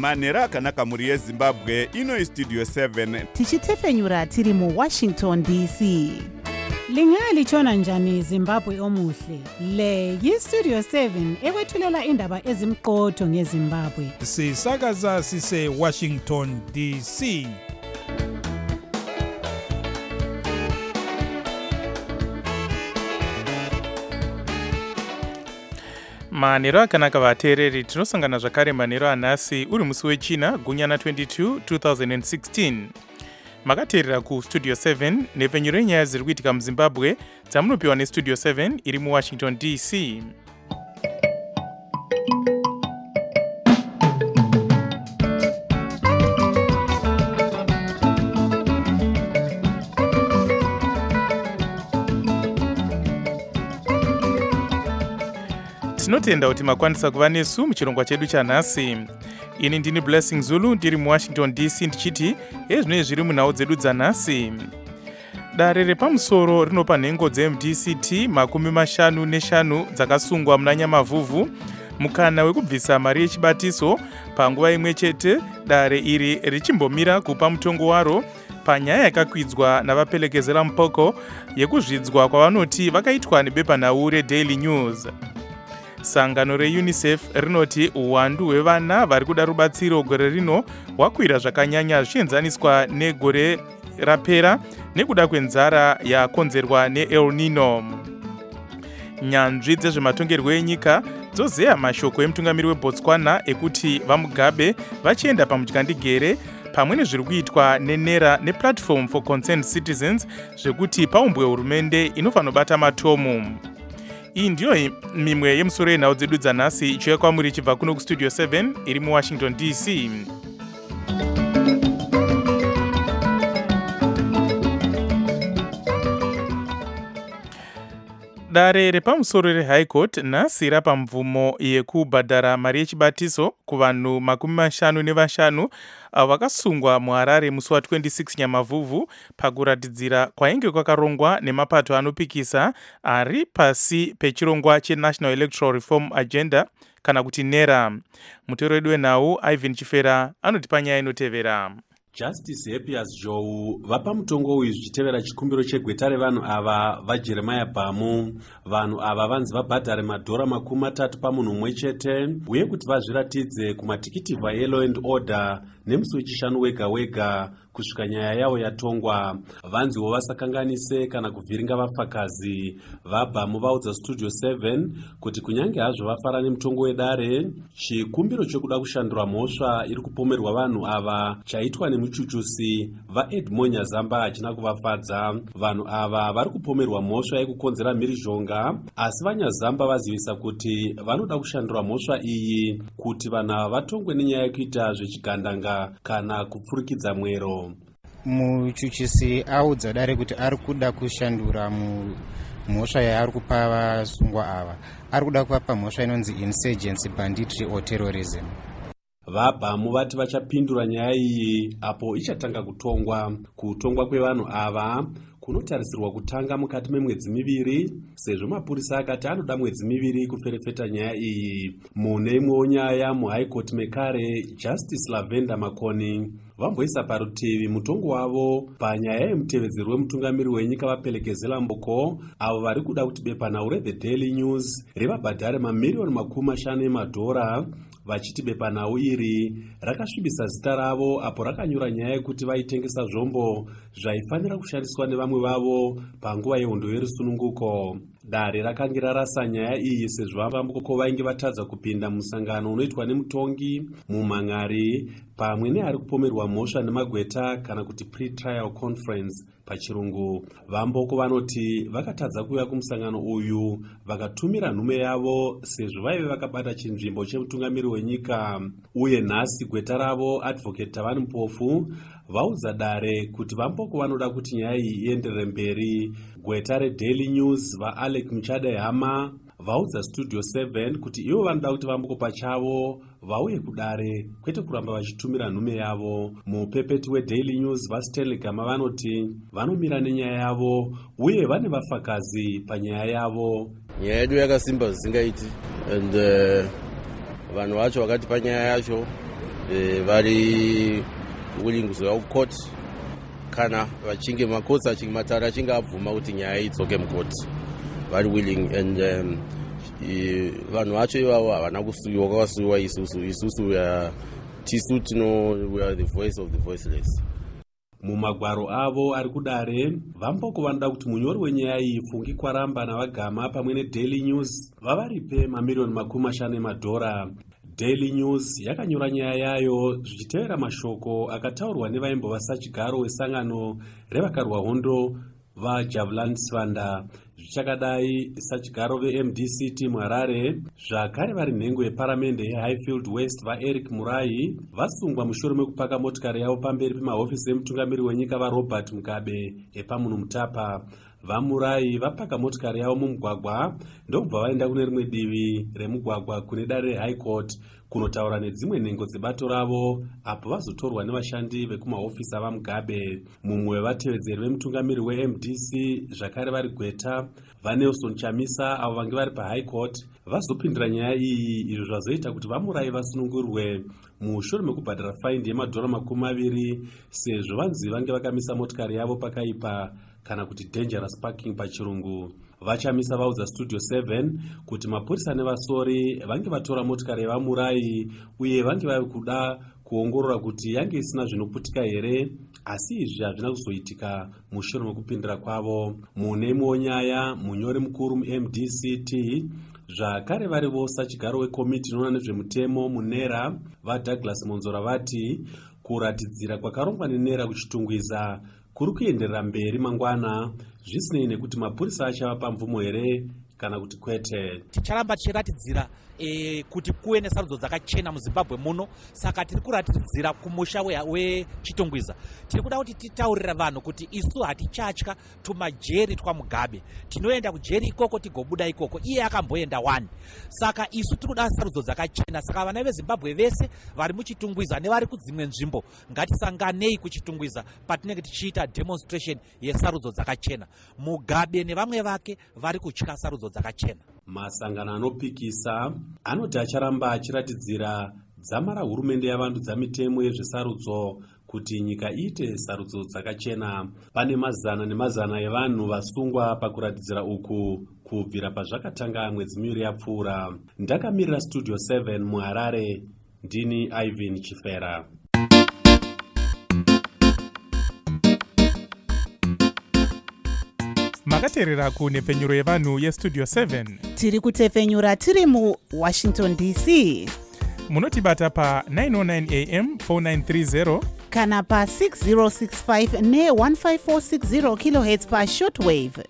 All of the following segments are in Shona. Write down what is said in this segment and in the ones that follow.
manhero akanaka mhuri yezimbabwe. Ino Studio 7 tichitefenyura tiri muWashington DC. Lingalitshona njani Zimbabwe omuhle? Le yiStudio 7 ekwethulela indaba ezimqotho ngeZimbabwe. Sisakaza sise Washington DC. Manhero akanaka vateereri, tinosangana zvakare manhero anhasi uri musi wechina gunyana 22 2016. Makateerera kuStudio 7 nepfenyuro yenyaya dziri kuitika muZimbabwe dzamunopiwa neStudio 7 iri muWashington DC. Tinotenda kuti makwanisa kuva nesu muchirongwa chedu chanhasi. Ini ndini Blessing Zulu ndiri muWashington DC ndichiti ezvinenge zviri munhau dzedu dzanhasi. Dare repamusoro rinopa nhengo dzeMDCT 55 dzakasungwa muna Nyamavhuvhu mukana wekubvisa mari yechibatiso panguva imwe chete, dare iri richimbomira kupa mutongo waro panyaya yakakwidzwa navapelekezera mupoko yekuzvidzwa kwavanoti vakaitwa nebepanhau reDaily News. Sangano reUNICEF rinoti uwandu hwevana vari kuda rubatsiro gore rino hwakwira zvakanyanya zvichienzaniswa negore rapera nekuda kwenzara yakonzerwa neEl Nino. Nyanzvi dzezvematongerwo enyika dzozeya mashoko emutungamiri weBotswana ekuti vamugabe vachienda pamudyandigere pamwe nezviri kuitwa nenera nePlatform for Concerned Citizens zvekuti paumbwe hurumende inofanira kubata matomu. Iyi ndiyo mimwe yemusoro yenhau dzedu dzanhasi ichiuya kwamuri ichibva kuno kuStudio 7 iri muWashington DC. Dare repamusoro reHigh Court nhasi rapa mvumo yekubhadhara mari yechibatiso kuvanhu 55 vakasungwa muHarare musi wa26 Nyamavhuvhu pakuratidzira kwainge kwakarongwa nemapato anopikisa ari pasi pechirongwa cheNational Electoral Reform Agenda kana kuti NERA. Mutoro wedu wenhau Ivan Chifera anotipa nyaya inotevera. Justice Happiest Joe vapa mutongo uyu zvichitevera chikumbiro chegweta revanhu ava vaJeremiah Bhamu. Vanhu ava vanzi vabhadhare madhora 30 pamunhu umwe chete uye kuti vazviratidze kumatikiti vaLaw and Order nemusi wechishanu wega wega kusvika nyaya yavo yatongwa. Vanziwo vasakanganise kana kuvhiringa vapfakazi. VaBhamu vaudza Studio 7 kuti kunyange hazvo vafara nemutongo wedare, chikumbiro chokuda kushandura mhosva iri kupomerwa vanhu ava chaitwa nemuchuchusi vaEdmond Nyazamba hachina kuvafadza. Vanhu ava vari kupomerwa mhosva yekukonzera mhirizhonga, asi vaNyazamba vazivisa kuti vanoda kushandura mhosva iyi kuti vanhu ava vatongwe nenyaya yekuita zvechigandanga kana kupfurikidza mwero. Muchuchisi audza dare kuti ari kuda kushandura mhosva yaari kupa vasungwa ava. Ari kuda kuvapa mhosva inonzi insurgency, banditry or terrorism. VaBhamu vati vachapindura nyaya iyi apo ichatanga kutongwa. Kutongwa kwevanhu ava kunotarisirwa kutanga mukati memwedzi miviri, sezvo mapurisa akati anoda mwedzi miviri kuferefeta nyaya iyi. Mune imwewo nyaya muHigh Court mekare, Justice Lavender Makoni vamboisa parutivi mutongo wavo panyaya yemutevedzeri wemutungamiri wenyika vapelekezera mboko avo vari kuda kuti bepanhau reThe Daily News rivabhadhare mamiliyoni 50 emadhora, vachiti bepanhau iri rakasvibisa zita ravo apo rakanyura nyaya yekuti vaitengesa zvombo zvaifanira kushandiswa nevamwe vavo panguva yehondo yerusununguko. Dare rakange rarasa nyaya iyi sezvo vamboko vainge vatadza kupinda musangano unoitwa nemutongi mumhan'ari pamwe neari kupomerwa mhosva nemagweta kana kuti pre-trial conference pachirungu. Vamboko vanoti vakatadza kuuya kumusangano uyu vakatumira nhume yavo sezvo vaive vakabata chinzvimbo chemutungamiri wenyika. Uye nhasi gweta ravo Advocate Tavani Mpofu vaudza dare kuti vamboko vanoda kuti nyaya iyi ienderere mberi. Gweta reDaily News vaAlec Muchade Hama vaudza Studio 7 kuti ivo vanoda kuti vamboko pachavo vauye kudare kwete kuramba vachitumira nhume yavo. Mupepeti weDaily News vaStanley Gama vanoti vanomira nenyaya yavo uye vane vafakazi panyaya yavo. Nyaya yedu yakasimba zvisingaiti and vanhu vacho vakati panyaya yacho vari willing kuzoya kucourt kana vachinge makotsi achinge mataura achinge abvuma kuti nyaya idzoke mukoti vari willing. And vanhu vacho ivavo havana kusuyiwa, kwakasuyiwa isusu tisu we are the voice of the voiceless. Mumagwaro avo ari kudare vamboko vanoda kuti munyori wenyaya iyi Fungi Kwaramba naVagama pamwe neDaily News vavaripe mamiliyoni $50,000. Daily News yakanyora nyaya yayo zvichitevera mashoko akataurwa nevaimbova sachigaro wesangano revakarwa hondo vaJavelin Sivanda. Zvichakadai sachigaro veMDC team Harare zvakare vari nhengo yeparamende yeHighfield West vaEric Murai vasungwa mushure mekupaka motikari yavo pamberi pemahofisi emutungamiri wenyika vaRobert Mugabe epamunhu Mutapa. VaMurai vapaka motikari yavo mumugwagwa ndokubva vaenda kune rimwe divi remugwagwa kune dare reHigh Court kunotaura nedzimwe nhengo dzebato ravo apo vazotorwa nevashandi vekumahofisi avaMugabe. Mumwe wevatevedzeri vemutungamiri weMDC zvakare vari Gweta vaNelson Chamisa avo vange vari paHigh Court vazopindura nyaya iyi, izvo zvazoita kuti VaMurai vasunungurwe mushure mekubhadhara faindi $20,000 sezvo vanzi vange vakamisa motikari yavo pakaipa kana kuti dangerous parking pachirungu. Vachamisa vaudza Studio 7 kuti mapurisa nevasori vange vatora motikari yevaMurai uye vange vari kuda kuongorora kuti yange isina zvinoputika here, asi izvi hazvina kuzoitika mushure mekupindura kwavo. Munemwewo nyaya munyori mukuru muMDCT zvakare varivo sachigaro wekomiti inoona nezvemutemo munera vaDouglas Monzora vati kuratidzira kwakarongwa nenera kuchitungwiza kuri kuenderera mberi mangwana zvisinei nekuti mapurisa achava pamvumo here kana kuti kwete. Ticharamba tichiratidzira kuti kuve nesarudzo dzakachena muZimbabwe muno, saka tiri kuratidzira kumusha wechitungwiza. Tiri kuda kuti titaurira vanhu kuti isu hatichatya tumajeri twaMugabe, tinoenda kujeri ikoko tigobuda ikoko, iye akamboenda 1. Saka isu tiri kuda sarudzo dzakachena. Saka vana veZimbabwe vese vari muchitungwiza nevari kudzimwe nzvimbo ngatisanganei kuchitungwiza patinenge tichiita demonstration yesarudzo dzakachena. Mugabe nevamwe vake vari kutya sarudzo dzakachena. Masangano anopikisa anoti acharamba achiratidzira dzama rahurumende yavandudza mitemo yezvesarudzo kuti nyika iite sarudzo dzakachena. Pane mazana nemazana evanhu vasungwa pakuratidzira uku kubvira pazvakatanga mwedzi miviri yapfuura. Ndakamirira Studio 7 muHarare, ndini Ivan Chifera. makateerera kunhepfenyuro yevanhu yestudio 7. Tiri kutepfenyura tiri muWashington DC. Munotibata pa 909 AM 4930 kana pa 6065 ne 15460 kHz pa shortwave.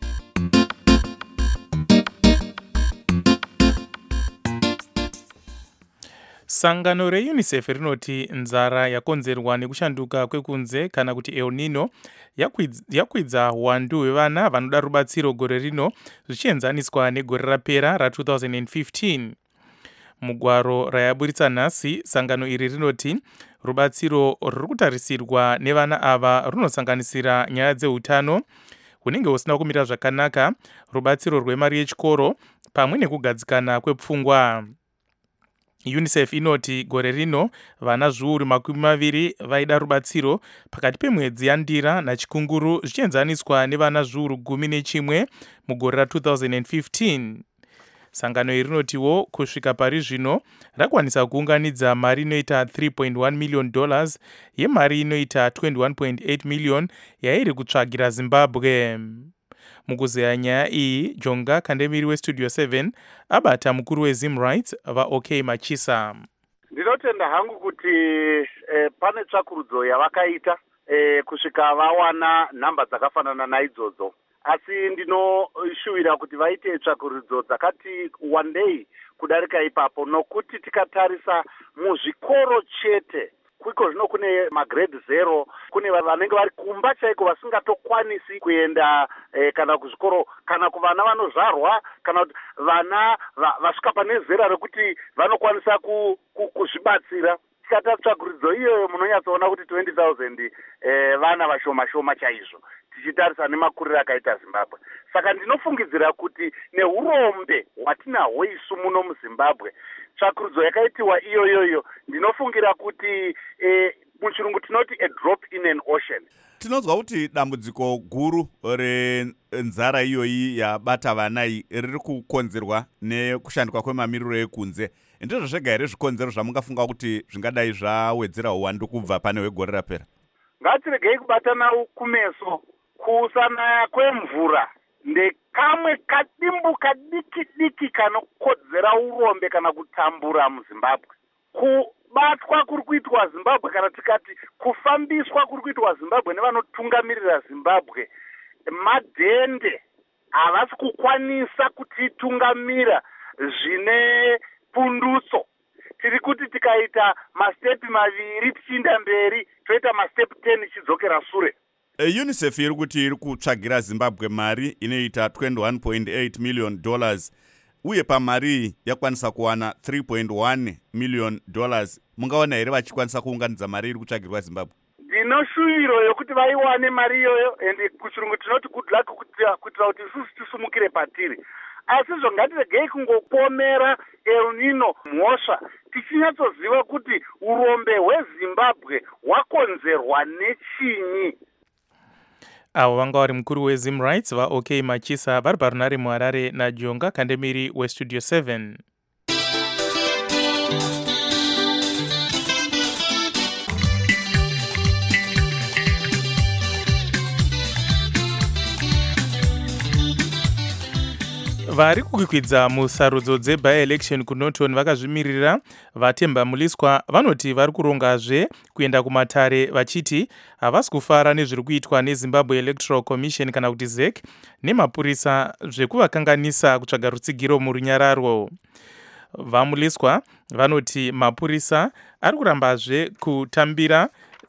Sangano reUNICEF rinoti nzara yakonzerwa nekushanduka kwekunze kana kuti El Nino yakwidza hwandu hwevana vanoda rubatsiro gore rino zvichienzaniswa negore rapera ra2015. Mugwaro rayaburitsa nhasi, sangano iri rinoti rubatsiro ruri kutarisirwa nevana ava runosanganisira nyaya dzeutano hunenge husina kumira zvakanaka, rubatsiro rwemari yechikoro pamwe nekugadzikana kwepfungwa. UNICEF inoti gore rino vana zviuru 20 vaida rubatsiro pakati pemwedzi yaNdira naChikunguru zvichienzaniswa nevana zviuru 11 mugore ra2015. Sangano iri rinotiwo kusvika pari zvino rakwanisa kuunganidza mari inoita $3.1 million yemari inoita 21.8 million yairi kutsvagira Zimbabwe. Mukuzeya nyaya iyi, Jonga Kandemiri weStudio 7 abata mukuru weZim Rights vaOK Machisa. Ndinotenda hangu kuti pane tsvakurudzo yavakaita kusvika vawana nhamba dzakafanana naidzodzo, asi ndinoshuwira kuti vaite tsvakurudzo dzakati wandei kudarika ipapo, nokuti tikatarisa muzvikoro chete kwiko zvino kune magrade 0, kune vanenge vari kumba chaiko vasingatokwanisi kuenda kana kuzvikoro, kana kuvana vanozvarwa, kana kuti vana vasvika pane zera rekuti vanokwanisa kuzvibatsira. tikata tsvaguridzo iyoyo munonyatsoona kuti 20,000 vana vashoma chaizvo tichitarisa nemakuriro akaita Zimbabwe. Saka ndinofungidzira kuti neurombe hwatinahwo isu muno muZimbabwe, tsvakuridzo yakaitiwa iyoyoyo ndinofungira kuti muchirungu tinoti a drop in an ocean. Tinozwa kuti dambudziko guru renzara iyoyi yabata vana riri kukonzerwa nekushandikwa kwemamiriro ekunze. Ndizvo zvega here zvikonzero zvamungafunga kuti zvingadai zvawedzera uwandu kubva pane wegore rapera? Ngatiregei kubatana kumeso. Kusanaya kwemvura ndekamwe kadimbu kadiki kanokodzera urombe kana kutambura muZimbabwe. Kubatwa kuri kuitwa Zimbabwe, kana tikati kufambiswa kuri kuitwa Zimbabwe nevanotungamirira Zimbabwe, madhende havasi kukwanisa kutitungamira zvine pundutso. Tiri kuti tikaita mastepi maviri tichienda mberi, toita mastepi 10 tichidzokera sure. UNICEF iri kuti iri kutsvagira Zimbabwe mari inoita $21.8 million, uye pamari yakwanisa kuwana $3.1 million. Mungaona here vachikwanisa kuunganidza mari iri kutsvagirwa Zimbabwe? Ndinoshuviro yokuti vaiwane mari iyoyo, ende kuchirungu tinoti good luck kuitira kuti isusu tisumukire patiri. Asi ngatiregei kungopomera El Nino mhosva tichinyatsoziva kuti urombe hweZimbabwe hwakonzerwa nechinyi. Avo vanga vari mukuru weZim Rights vaOK Machisa vari parunare muHarare naJonga Kandemiri weStudio 7. Vari kukwikwidza musarudzo dzebi-election kuNorton vakazvimirira Vatemba Muliswa vanoti vari kurongazve kuenda kumatare vachiti havasi kufara nezviri kuitwa neZimbabwe Electoral Commission kana kuti ZEC nemapurisa zvekuvakanganisa kutsvaga rutsigiro murunyararo. VaMuliswa vanoti mapurisa ari kurambazve kutambira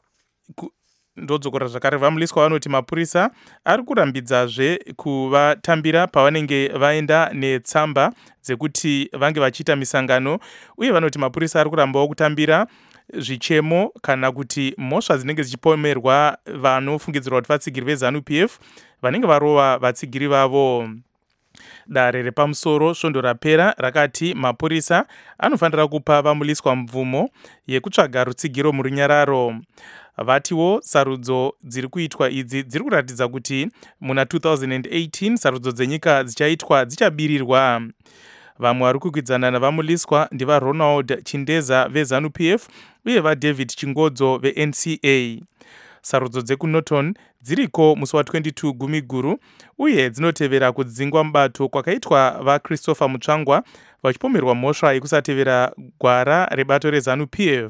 ndodzokora zvakare. VaMuliswa vanoti mapurisa ari kurambidzazve kuvatambira pavanenge vaenda netsamba dzekuti vange vachiita misangano, uye vanoti mapurisa ari kurambawo kutambira zvichemo kana kuti mhosva dzinenge dzichipomerwa vanofungidzirwa kuti vatsigiri veZANU-PF vanenge varova vatsigiri vavo. Dare repamusoro svondo rapera rakati mapurisa anofanira kupa VaMuliswa mvumo yekutsvaga rutsigiro murunyararo. Vatiwo sarudzo dziri kuitwa idzi dziri kuratidza kuti muna 2018 sarudzo dzenyika dzichaitwa dzichabirirwa. Vamwe vari kukwidzana navaMuliswa ndivaRonald Chindeza veZANU-PF uye vaDavid Chingodzo veNCA. Sarudzo dzekuNorton dziriko musi wa22 Gumiguru uye dzinotevera kudzingwa mubato kwakaitwa vaChristopher Mutsvangwa vachipomerwa mhosva yekusatevera gwara rebato reZANU-PF.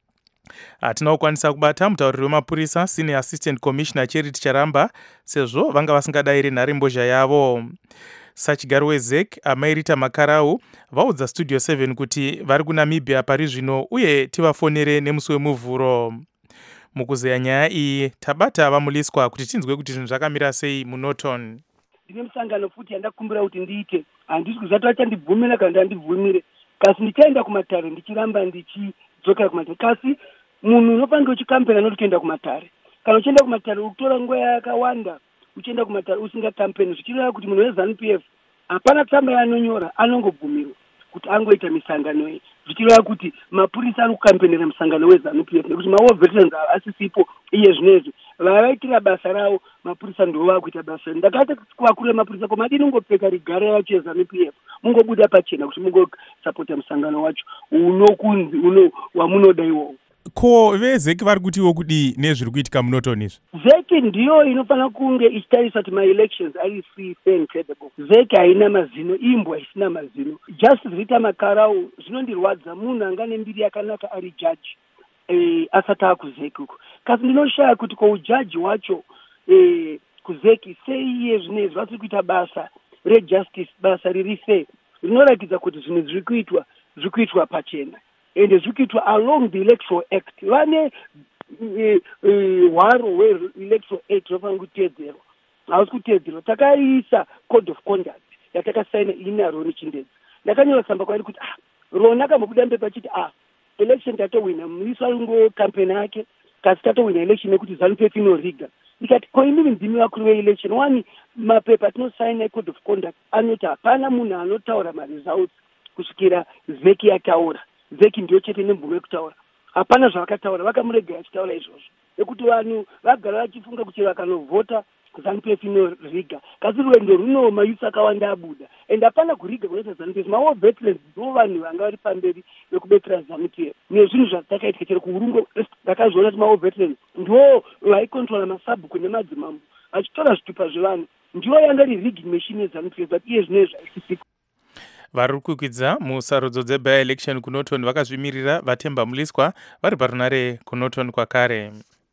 Hatina kukwanisa kubata mutauriri wemapurisa Senior Assistant Commissioner Charity Charamba sezvo vanga vasingadayiri nharembozha yavo. Sachigaro weZEC Amairita Makarau vaudza Studio 7 kuti vari kuNamibia pari zvino uye tivafonere nemusi wemuvhuro. Mukuzeya nyaya iyi tabata VaMuliswa kuti tinzwe kuti zvinhu zvakamira sei muNorton. Ndine musangano futi yandakumbira kuti ndiite, handisi kuzati vachandibvumira kana ndandibvumire, kasi ndichaenda kumatare ndichiramba ndichidzokera kumatare. Kasi munhu unofanira uchikampena noti kuenda kumatare. Kana uchienda kumatare ukutora nguva yakawanda uchienda kumatare usingakampeni, zvichireva kuti munhu weZANU-PF hapana tsamba yaanonyora anongobvumirwa kuti angoita misangano iyi, zvichireva kuti mapurisa ari kukampenera musangano weZANU-PF nekuti mawo-veterans asisipo iye zvinezvi. Vavaitira basa ravo mapurisa ndo vakuita basa. Ndakati kuvakuru vemapurisa komadini ungopfeka rigara yacho yeZANU-PF mungobuda pachena kuti mungosapota musangano wacho unokunzi wamunoda iwowo. Ko veZEC vari kutiwo kudi nezviri kuitika muNorton izvi? ZEC ndiyo inofanira kunge ichitarisa kuti ma-elections ari free, fair and credible. ZEC haina mazino, imbwa isina mazino. Justice Rita Makarau zvinondirwadza munhu anga nembiri yakanaka ari jaji asati akuZEC uko. Kasi ndinoshaya kuti koujaji wacho kuZEC sei iye zvinezvi vatiri kuita basa rejustice, basa riri fair, rinoratidza kuti zvinhu zviri kuitwa pachena ende zviri kuitwa along the Electoral Act. Vane hwaro hweElectoral Act rofanira kuteedzerwa, hausi kuteedzerwa. Takaisa code of conduct yatakasaina ini naRoni Chindedza. Ndakanyora tsamba kwairi kuti rona kambobuda mberi pachiti election tatowina muisi alungo campaign yake kasi tatowina election yekuti ZANU-PF inoriga. Ndikati ko inini ndimi wakuru weelection wani mapepa tinosaina code of conduct anoti hapana munhu anotaura maresults kusvikira vheki yataura. Vheki ndio chete nemvumo yekutaura. Hapana zvavakataura, vakamurega achitaura izvozvo. Nekuti vanhu vagara vachifunga kuti vakanovhota ZANU-PF inoriga. Kasi rwendo runo mayusi akawanda abuda. And hapana kuriga kunoita ZANU-PF. Mawo veterans ndo vanhu vanga vari pamberi vekubetsera ZANU-PF. Nezvinhu zvazvakaitika chero kuurungo ndakazviona kuti mawo veterans ndo vaikontrola masabhuku nemadzimambo vachitora zvitupa zvevanhu. Ndivo yanga iri rigging machine yeZANU-PF, but iye zvinezvi haisisiko. vari kukwidza musarudzo dzebi-election kuNorton vakazvimirira Vatemba Muliswa vari parunare kuNorton kwakare.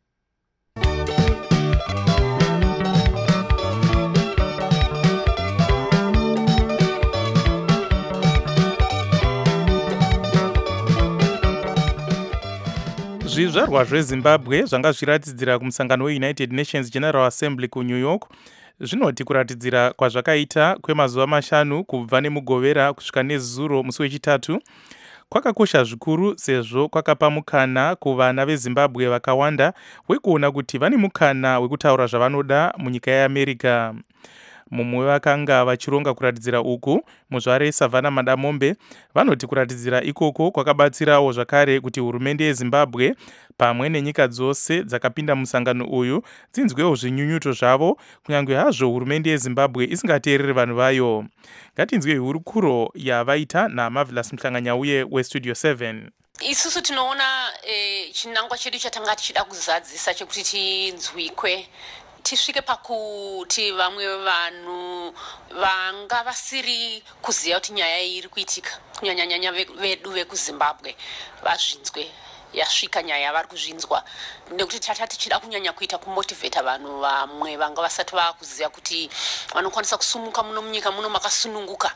Zvizvarwa zveZimbabwe zvanga zviratidzira kumusangano weUnited Nations General Assembly kuNew York zvinoti kuratidzira kwazvakaita kwemazuva 5 kubva nemugovera kusvika nezuro musi wechitatu kwakakosha zvikuru sezvo kwakapa mukana kuvana veZimbabwe vakawanda wekuona kuti vane mukana wekutaura zvavanoda munyika yeAmerica. Mumwe vakanga vachironga kuratidzira uku muzvare Savannah Madamombe vanoti kuratidzira ikoko kwakabatsirawo zvakare kuti hurumende yeZimbabwe pamwe nenyika dzose dzakapinda musangano uyu dzinzwewo zvinyunyuto zvavo kunyange hazvo hurumende yeZimbabwe isingateereri vanhu vayo. Ngatinzwe hurukuro yavaita naMarvelous Mhlanganyauye weStudio 7. Isusu tinoona chinangwa chedu chatanga tichida kuzadzisa chekuti tinzwikwe tisvike pakuti vamwe vanhu vanga vasiri kuziva kuti nyaya iyi iri kuitika kunyanyanyanya vedu vekuZimbabwe vazvinzwe yasvika nyaya vari kuzvinzwa nekuti tata tichida kunyanya kuita kumotivheta vanhu vamwe vanga vasati vakuziva kuti vanokwanisa kusumuka muno munyika muno makasununguka.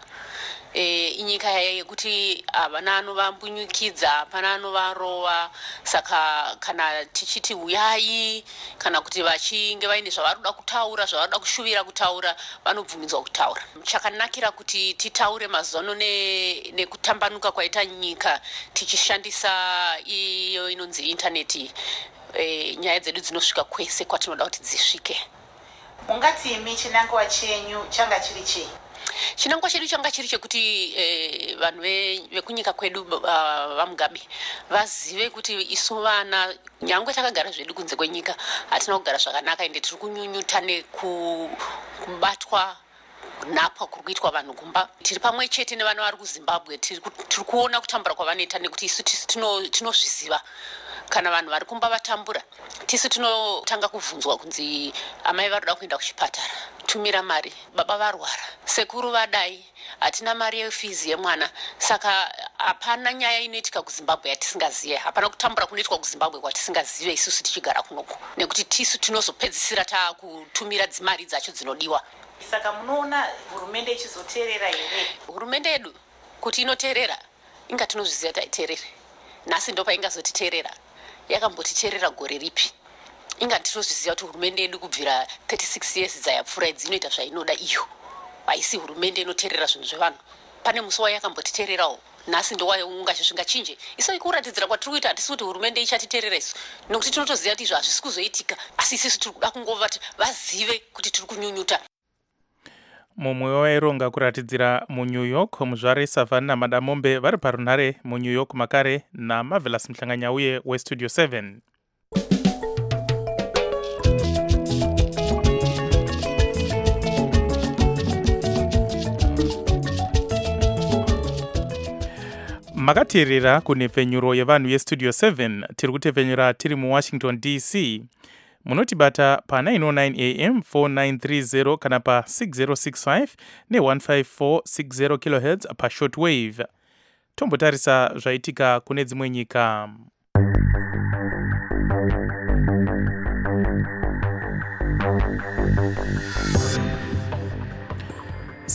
Inyika yekuti havana anovambunyukidza hapana anovarova. Saka kana tichiti uyai kana kuti vachinge vaine zvavari kuda kutaura zvavari kuda kushuvira kutaura vanobvumidzwa kutaura. Chakanakira kuti titaure mazono nekutambanuka kwaita nyika tichishandisa iyo inonzi intaneti, nyaya dzedu dzinosvika kwese kwatinoda kuti dzisvike. Ungati imi chinangwa chenyu changa chiri chii? Chinangwa chedu changa chiri chekuti vanhu vekunyika kwedu vaMugabe vazive kuti isu vana nyangwe takagara zvedu kunze kwenyika hatina kugara zvakanaka ende tiri kunyunyuta nekubatwa nhapwa kuri kuitwa vanhu kumba. Tiri pamwe chete nevana vari kuZimbabwe tiri kuona kutambura kwavanoita nekuti isu tinozviziva. Kana vanhu vari kumba vatambura tisu tinotanga kubvunzwa kunzi amai vari kuda kuenda kuchipatara, tumira mari, baba varwara, sekuru vadai, hatina mari yefizi yemwana. Saka hapana nyaya inoitika kuZimbabwe yatisingazive, hapana kutambura kunoitwa kuZimbabwe kwatisingazive isusu tichigara kunoko, nekuti tisu tinozopedzisira takutumira dzimari dzacho dzinodiwa. Saka munoona hurumende ichizoteerera here? Hurumende yedu kuti inoteerera inga tinozviziva taiteerere. Nhasi ndo paingazotiteerera. Yakambotiteerera gore ripi? Inga tinozviziva kuti hurumende yedu kubvira 36 years dzayapfuura dzinoita zvainoda iyo. Haisi hurumende inoteerera zvinhu zvevanhu. Pane musi wayakambotiteererawo. Nhasi ndo wayo zvingachinje. Isu ikuratidzira kwatiri kuita hatisi kuti hurumende ichatiteerera isu. Nokuti tinotoziva kuti izvo hazvisi kuzoitika. Asi isusu tiri kuda kungova vazive kuti tiri kunyunyuta. Mumwe waironga kuratidzira muNew York muzvare Savannah Madamombe vari parunare muNew York makare naMarvelous Mhlanganyauye weStudio 7. Makateerera kunhepfenyuro yevanhu yeStudio 7 tiri kutepfenyura tiri muWashington DC. Munotibata pa 909 AM 4930 kana pa 6065 ne15460 kHz pa shortwave. Tombotarisa zvaitika kune dzimwe nyika.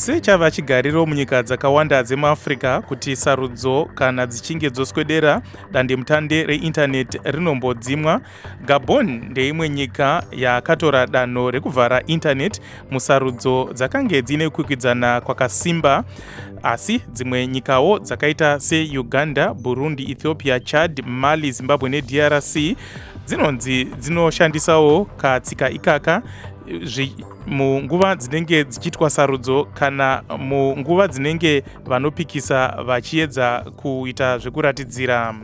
sechava chigariro munyika dzakawanda dzemuafrica kuti sarudzo kana dzichinge dzoswedera dandemutande reindaneti rinombodzimwa, Gabon ndeimwe nyika yakatora danho rekuvhara indaneti musarudzo dzakange dzine kukwikwidzana kwakasimba. Asi dzimwe nyikawo dzakaita seUganda, Burundi, Ethiopia, Chad, Mali, Zimbabwe neDRC dzinonzi dzinoshandisawo katsika ikaka munguva dzinenge dzichitwa sarudzo kana munguva dzinenge vanopikisa vachiedza kuita zvekuratidzira.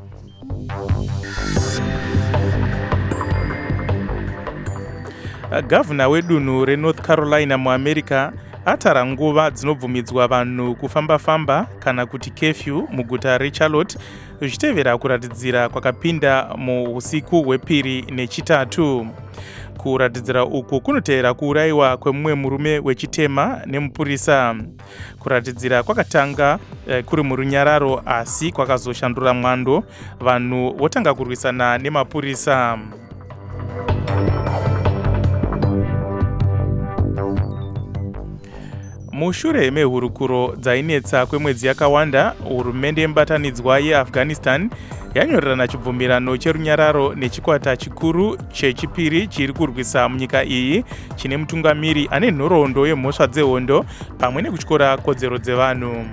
Gavana wedunhu reNorth Carolina muAmerica atara nguva dzinobvumidzwa vanhu kufamba-famba kana kuti curfew muguta reCharlotte zvichitevera kuratidzira kwakapinda muusiku hwepiri nechitatu. Kuratidzira uku kunotevera kuurayiwa kwemumwe murume wechitema nemupurisa. Kuratidzira kwakatanga kuri murunyararo asi kwakazoshandura mwando, vanhu votanga kurwisana nemapurisa. Mushure mehurukuro dzainetsa kwemwedzi yakawanda, hurumende yemubatanidzwa yeAfghanistan yanyorerana chibvumirano cherunyararo nechikwata chikuru chechipiri chiri kurwisa munyika iyi chine mutungamiri ane nhoroondo yemhosva dzehondo pamwe nekutyora kodzero dzevanhu.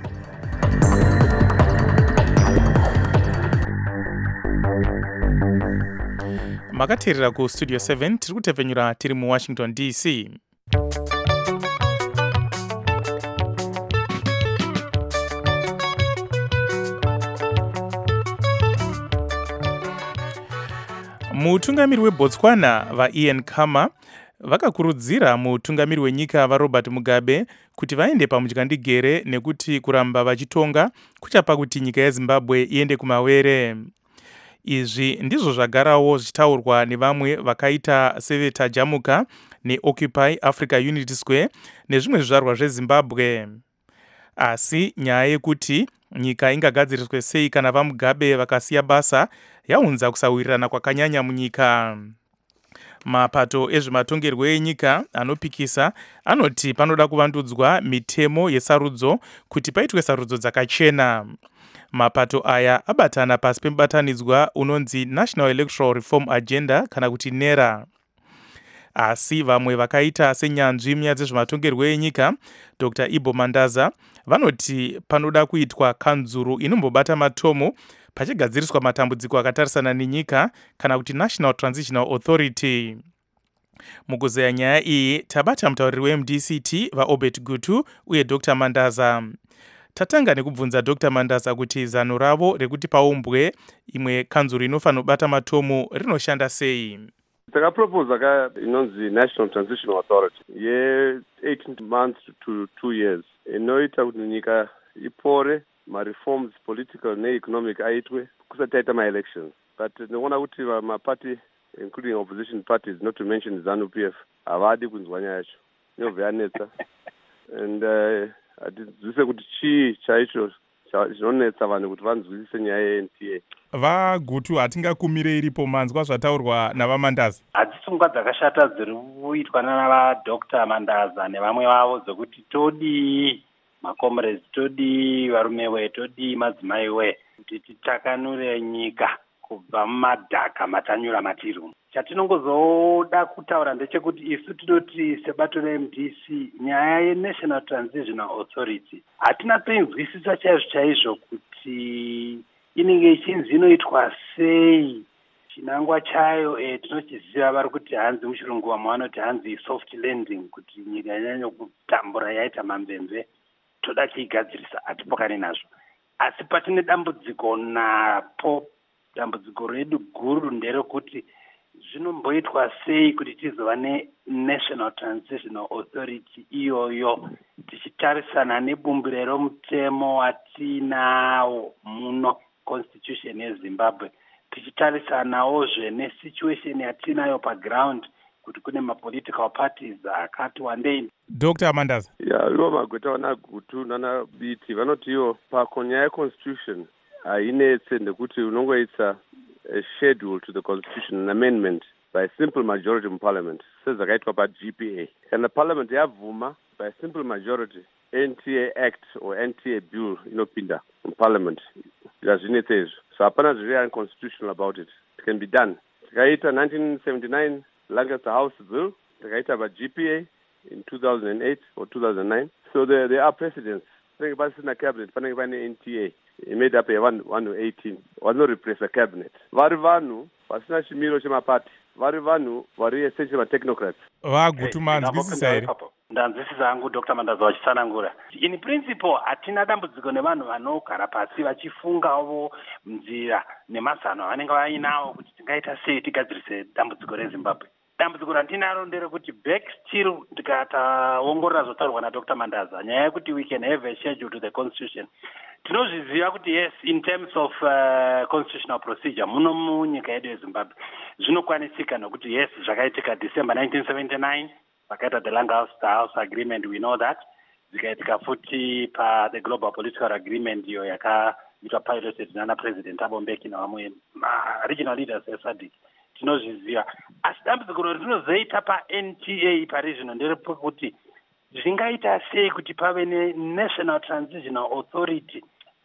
Makateerera kustudio 7 tiri kutepfenyura tiri muWashington DC. Mutungamiri weBotswana vaIan Khama vakakurudzira mutungamiri wenyika vaRobert Mugabe kuti vaende pamutyandegere nekuti kuramba vachitonga kuchapa kuti nyika yeZimbabwe iende kumawere. Izvi ndizvo zvagarawo zvichitaurwa nevamwe vakaita seVetajamuka neOccupy Africa Unity Square nezvimwe zvizvarwa zveZimbabwe. Asi nyaya yekuti nyika ingagadziriswe sei kana vaMugabe vakasiya basa yaunza kusawirirana kwakanyanya munyika. Mapato ezvematongerwo enyika anopikisa anoti panoda kuvandudzwa mitemo yesarudzo kuti paitwe sarudzo dzakachena. Mapato aya abatana pasi pemubatanidzwa unonzi National Electoral Reform Agenda kana kuti NERA. Asi vamwe vakaita senyanzvi munyaya dzezvematongerwo enyika, Dr. Ibo Mandaza, vanoti panoda kuitwa kanzuru inombobata matomo pachigadziriswa matambudziko akatarisana nenyika kana kuti National Transitional Authority. Mukuzeya nyaya iyi tabata mutauriri weMDCT vaObert Gutu uye Dr. Mandaza. Tatanga nekubvunza Dr. Mandaza kuti zano ravo rekuti paumbwe imwe kanzuru inofanira kubata matomo rinoshanda sei. Takaproposa inonzi National Transitional Authority ye18 months to 2 years inoita kuti nyika ipore ma-reforms political ne-economic aitwe kusati aita ma-elections. But ndinoona kuti ma-party including opposition parties, not to mention ZANU-PF, havadi kunzwa nyaya yacho. Inobva yanetsa. And hatizwise kuti chii chaicho zvinonetsa vanhu kuti vanzwisise nyaya yeNTA. VaGutu hatingakumire iripo manzwa zvataurwa navaMandaza. Hadzisi pfungwa dzakashata dziri kuitwa navaDr. Mandaza nevamwe vavo dzokuti todii makomrades, todii varumewe, todii madzimaiwe kuti titakanure nyika kubva mumadhaka matanyura matiri. Chatinongozoda kutaura ndechekuti isu tinoti sebato reMDC nyaya yeNational Transitional Authority hatina toinzwisisa chaizvo kuti inenge ichinzi inoitwa sei. Chinangwa chayo tinochiziva vari kuti hanzi muchirungu vamwe vanoti hanzi soft landing, kuti nyika yanyanya kutambura yaita mamvemve toda chiigadzirisa, hatipokani nazvo. Asi patine dambudziko napo, dambudziko redu guru nderekuti zvinomboitwa sei kuti tizova neNational Transitional Authority iyoyo tichitarisana nebumbiro romutemo watinawo muno constitution yeZimbabwe, tichitarisanawozve nesituation yatinayo paground kuti kune mapolitical parties akati wandei. Dr. Mandaza. Ivo magweta vana Gutu nana Biti vanoti ivo panyaya yeconstitution hainetse ndekuti unongoisa a schedule to the constitution, an amendment by simple majority muparliament sezvakaitwa paGPA. Kana parliament yabvuma by simple majority, NTA Act or NTA Bill inopinda muparliament. Zvazvinetsa izvo. So hapana zviri unconstitutional about it. It can be done. Takaita 1979 Lancaster House Bill, takaita paGPA in 2008 or 2009. So there are precedents. Panenge pasina cabinet, panenge pane NTA. Made up a 118. Was not replace a cabinet. Vari vanhu pasina chimiro chemapati. Vari vanhu vari essentially technocrats. Vagutuma nzwisisa here. Ndanzwisisa hangu Dr. Mandaza vachitsanangura. In principle hatina dambudziko nevanhu vanogara pasi vachifungawo nzira nemazano avanenge vainawo kuti tingaita sei tigadzirise dambudziko reZimbabwe. Dambudziko ratinaro nderekuti back still tikataongorora zvotaurwa naDr. Mandaza nyaya yekuti we can have a schedule to the constitution. Tinozviziva kuti yes, in terms of constitutional procedure muno munyika yedu yeZimbabwe zvinokwanisika nokuti yes, zvakaitika December 1979 pakaita the Lancaster House Agreement, we know that. Zikaitika futi pa the Global Political Agreement iyo yakaitwa piloted nana President Thabo Mbeki nevamwe regional leaders eSADC. Tinozviziva. Asi dambudziko rinozoita paNTA parizvino nderepekuti zvingaita sei kuti pave neNational Transitional Authority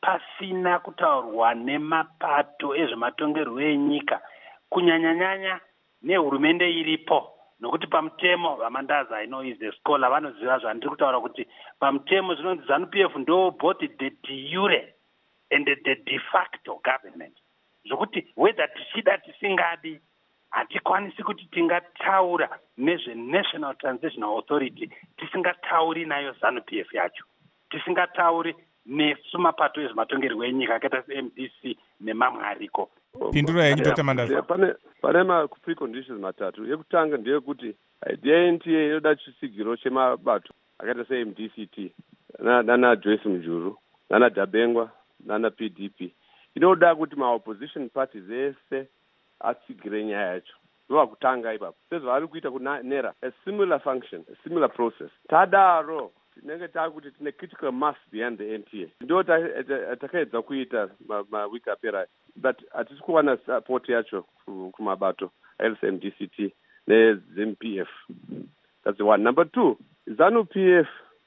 pasina kutaurwa nemapato ezvematongerwo enyika kunyanyanyanya nehurumende iripo. Nokuti pamutemo vaMandaza, I know is a scholar, vanoziva zvandiri kutaura kuti pamutemo zvinonzi ZANU-PF ndo both the de jure and the de facto government. Zvokuti whether tichida tisingadi hatikwanisi kuti tingataura nezveNational Transitional Authority tisingatauri nayo ZANU-PF yacho, tisingatauri nesumapato ezvematongerwo enyika akaita seMDC nemamwe ariko. Pindura yenyu Dr. Mandaza. Pane ma-preconditions matatu. Yekutanga ndeyekuti idea yeNTA inoda chisigiro chemabato akaita seMDCT nana Joyce Mujuru nana Dabengwa nana PDP. Inoda kuti ma-opposition parties ese atsigire nyaya yacho. Ndova kutanga ipapo. Sezvavari kuita kunera a similar function, a similar process. Tadaro tinenge takuti tine critical mass behind the NTA. Ndo takaedza kuita mawiki apera, but hatisi kuwana support yacho kumabato LCMDCT neZIMPF. That's the one. Number two, ZANU-PF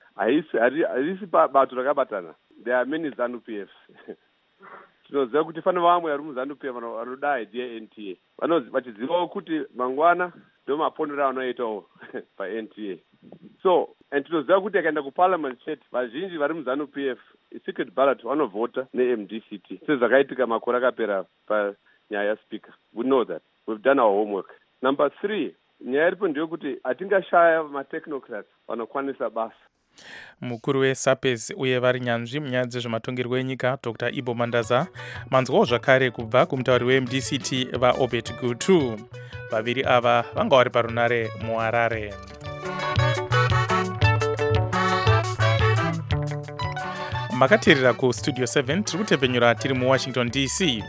haisi bato rakabatana. There are many ZANU-PF. Tinoziva kuti fana vamwe vari muZANU-PF vanoda idea NTA. Vachizivawo kuti mangwana ndo maponero anoitawo paNTA. So, and tinoziva kuti akaenda kuparliament chete vazhinji vari muZANU-PF secret ballot vanovhota neMDCT. Sezvakaitika makore akapera panyaya yaSpeaker. We know that. We've done our homework. Number three, nyaya iripo ndeyekuti hatingashaya matechnocrats vanokwanisa basa. Mukuru weSAPES uye vari nyanzvi munyaya dzezvematongerwo enyika Dr. Ibo Mandaza manzwawo zvakare kubva kumutauri weMDCT vaObert Gutu. Vaviri ava vanga vari parunare muHarare. Makateerera kustudio 7 tiri kutepenyura tiri muWashington DC.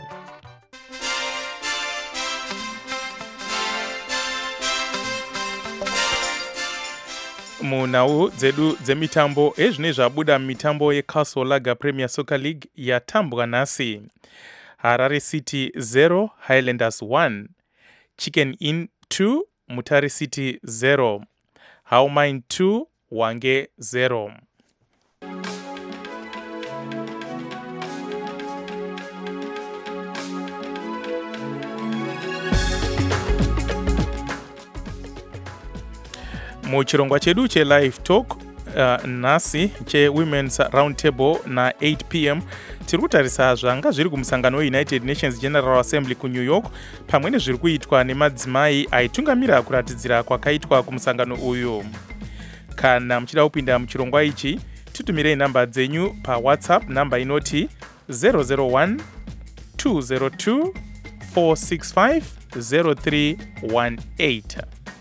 Munhau dzedu dzemitambo ezvine zvabuda mitambo yeCastle Lager Premier Soccer League yatambwa nhasi. Harare City 0 Highlanders 1, Chicken Inn 2 Mutare City 0, Howmine 2 Wange 0. Muchirongwa chedu che-Live Talk nhasi che-Women's Roundtable na 8 p.m. tiri kutarisa zvanga zviri kumusangano weUnited Nations General Assembly kuNew York pamwe nezviri kuitwa nemadzimai aitungamira kuratidzira kwakaitwa kumusangano uyu. Kana muchida kupinda muchirongwa ichi, titumirei namba dzenyu paWhatsApp, namba inoti 001 202 465 0318.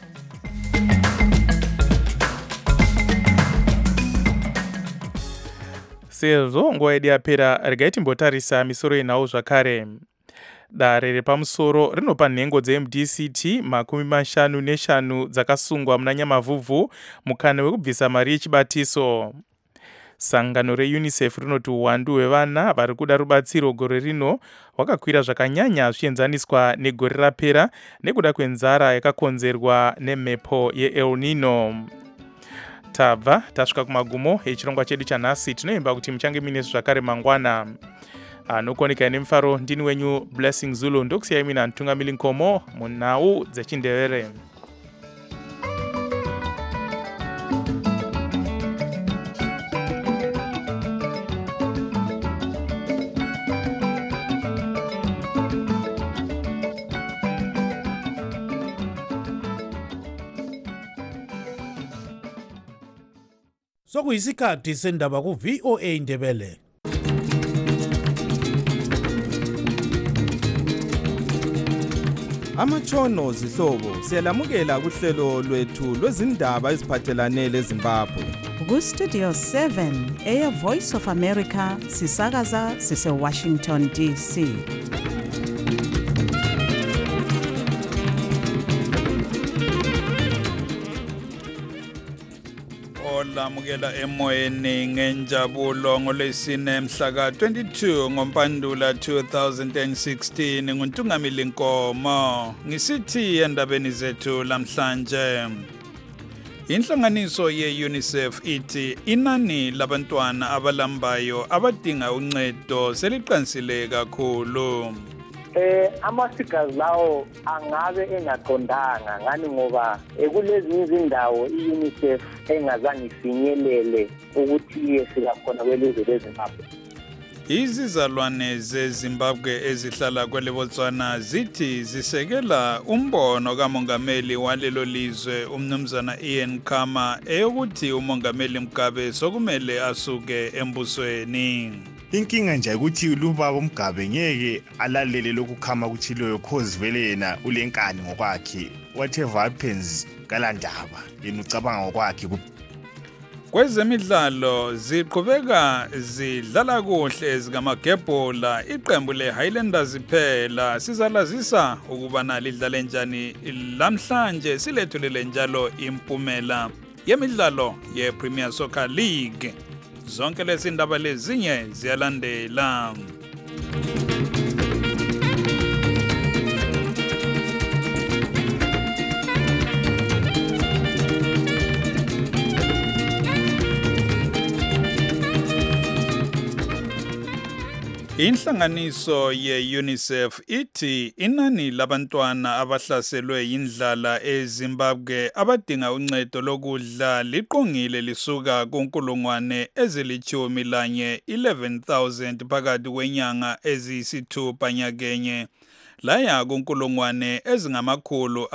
Sezvo nguva yedu yapera, regai timbotarisa misoro yenhau zvakare. Dare repamusoro rinopa nhengo dzeMDCT 55 dzakasungwa muna Nyamavhuvhu mukana wekubvisa mari yechibatiso. sangano reunicef rinoti uwandu hwevana vari kuda rubatsiro gore rino hwakakwira zvakanyanya zvichienzaniswa negore rapera nekuda kwenzara yakakonzerwa nemhepo yeEl Nino. Tabva tasvika kumagumo echirongwa chedu chanhasi. Tinoimba kuti muchange mine zvakare mangwana. Anokoneka nemufaro ndini wenyu Blessing Zulu, ndokusiyai mina Ntungamili Nkomo munhau dzechindevere. Sokuyisikhathi sendaba ku VOA Ndebele. Amatshono zihlobo siyalamukela kuhlelo lwethu lwezindaba eziphathelane leZimbabwe. Ku Studio 7 Air Voice of America sisakaza sise Washington DC. Lamukela emoyeni ngenjabulo ngolwesine mhla ka-22 ngoMpandula 2016 nguNtungamili Nkomo. Ngisithi endabeni zethu lamhlanje. Inhlanganiso ye-UNICEF ithi inani labantwana abalambayo abadinga uncedo seliqansile kakhulu. Ama-figures lawo angabe engaqondanga ngani ngoba kulezi izindawo i-UNICEF engazange ifinyelele ukuthi yefika khona kwelizwe leZimbabwe. Izizalwane zeZimbabwe ezihlala kweleBotswana zithi zisekela umbono kamongameli walelo lizwe umnumzana Ian Khama eyokuthi umongameli Mugabe sokumele asuke embusweni. Inkinga nje ukuthi lubaba uMgabe ngeke alalele lokukhama kutshiloyo cause vele yena ulenkani ngokwakhe. Whatever happens kalandaba yena ucabanga ngokwakhe. Kwezemidlalo ziqhubeka zidlala kuhle zikamagebhola iqembu leHighlanders iphela sizalazisa ukubana lidlale njani lamhlanje silethulele njalo impumela yemidlalo yePremier Soccer League. Zonke lezi ndaba lezinye ziyalandela. Inhlanganiso ye-UNICEF ithi inani labantwana abahlaselwe yindlala eZimbabwe abadinga uncedo lokudla liqongile lisuka kunkulungwane ezilithumi 11,000 phakathi kwenyanga eziyisithupha nyakenye laya kunkulungwane ezingamakhulu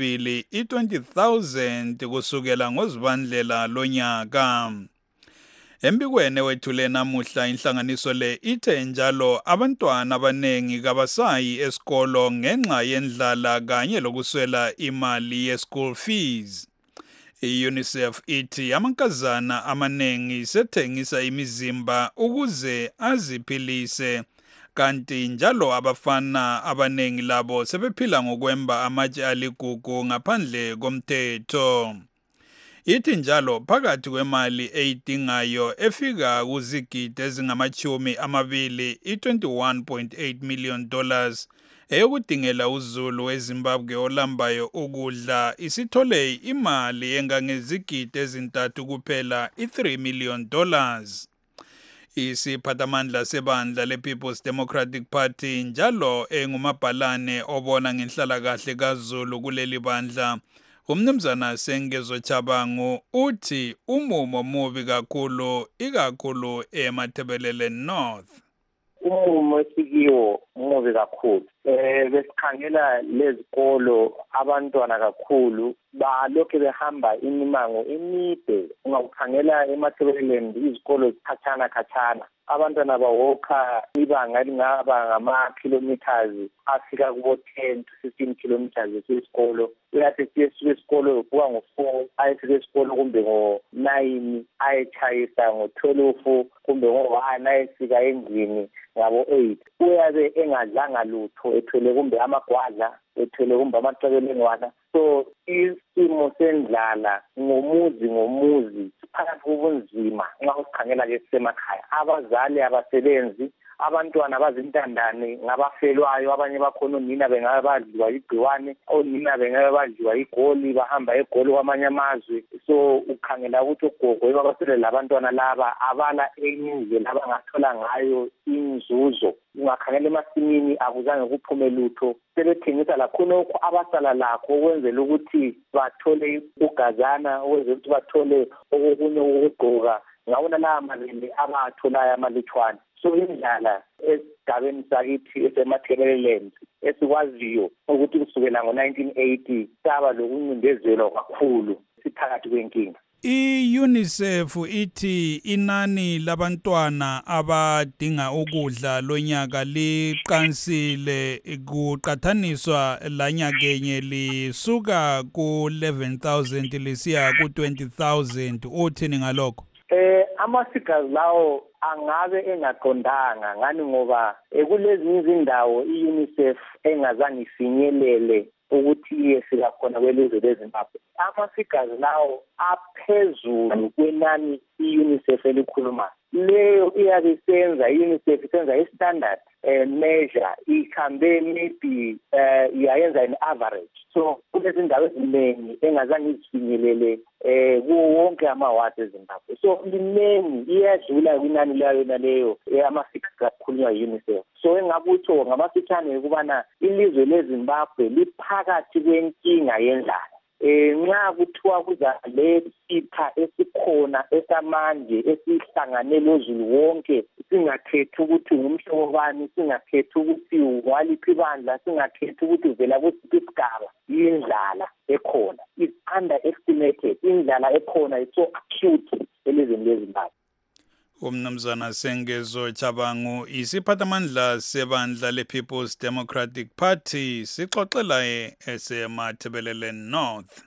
20,000 kusukela ngoZibandlela lonyaka. Embikweni wethule namuhla inhlanganiso le ithe njalo abantwana abanengi kabasayi esikolo ngenxa yendlala kanye lokuswela imali ye-school fees. I-UNICEF ithi amankazana amanengi sethengisa imizimba ukuze aziphilise kanti njalo abafana abanengi labo sebephila ngokwemba amatshe aligugu ngaphandle komthetho. Ithi njalo phakathi kwemali eyidingayo efika kuzigidi ezingamachumi amabili $21.8 million eyokudingela uZulu weZimbabwe olambayo ukudla isithole imali engangezigidi ezintathu kuphela $3 million. Isiphathamandla sebandla lePeople's Democratic Party njalo engumabhalane obona ngenhlalakahle kaZulu kuleli bandla umnumzana Sengezo Chabangu uthi umumo mubi kakhulu ikakhulu eMathebelele North. Umumo esikiwo mubi kakhulu. Besikhangela lezikolo abantwana kakhulu balokhe behamba imimango emide. Ungakukhangela eMathebelele izikolo zikhatshana. Abantwana bawokha ibanga lingaba ngama-kilometers afika kubo-10 to 15 kilometers esikolo. Uyathi siyesisuka esikolo kuba ngo-4 ayefika esikolo kumbe ngo-9 ayetshayisa ngo-12 kumbe ngo-1 ayefika endlini ngabo-8. Uyabe engadlanga lutho ethwele kumbe amagwadla ethwele kumbe amacelelengwana. So isimo sendlala ngomuzi siphakathi kobunzima nxa usikhangela-ke sisemakhaya. Abazali abasebenzi, abantwana bazintandane ngabafelwayo, abanye bakhona onina bengabe badliwa igciwane, onina bengabe badliwa igoli, bahamba egoli kwamanye amazwe. So ukhangela ukuthi ugogo babasele labantwana laba abala enye indlela abangathola ngayo inzuzo. Ungakhangela emasimini akuzange kuphume lutho, sebethengisa lakhonokho abasala lakho ukwenzela ukuthi bathole ugazana, ukwenzela ukuthi bathole okunye ukugqoka ngawona la malele abatholayo amalutshwana. So indlala esigabeni sakithi esematheleland esikwaziyo ukuthi kusukela ngo-1980 saba lokuncindezelwa kakhulu, siphakathi kwenkinga. I-UNICEF ithi inani labantwana abadinga ukudla lonyaka liqansile kuqathaniswa lanyakenye lisuka ku-11,000 lisiya ku-20,000. Uthini ngalokho? Ama-figures lawo angabe engaqondanga ngani ngoba kulezinye izindawo i-UNICEF engazange ifinyelele ukuthi iyefika khona kwelizwe leZimbabwe. Ama-figures lawo aphezulu kwenani i-UNICEF elikhulumayo. Leyo iyabe isenza i-UNICEF isenza i-standard measure, ikhambe maybe iyayenza an average. So kulezindawo eziningi engazange izifinyelele kuwo wonke ama-wards eZimbabwe. So liningi iyadlula kwinani leyo ama-figures akhulunywa yi-UNICEF. So engakutho ngamafitshane ukubana ilizwe leZimbabwe liphakathi kwenkinga yendlala. Nxa kuthiwa kuza le sipha esikhona esamanje esihlanganele uzulu wonke, singakhethi ukuthi ngumhlobo bani, singakhethi ukuthi waliphi ibandla, singakhethi ukuthi uvela kusiphi isigaba, indlala ekhona is underestimated. Indlala ekhona is so acute elizweni leZimbabwe. Umnumzana Sengezo Chabangu, isiphathamandla sebandla le-People's Democratic Party, sixoxela esemathebelelen North.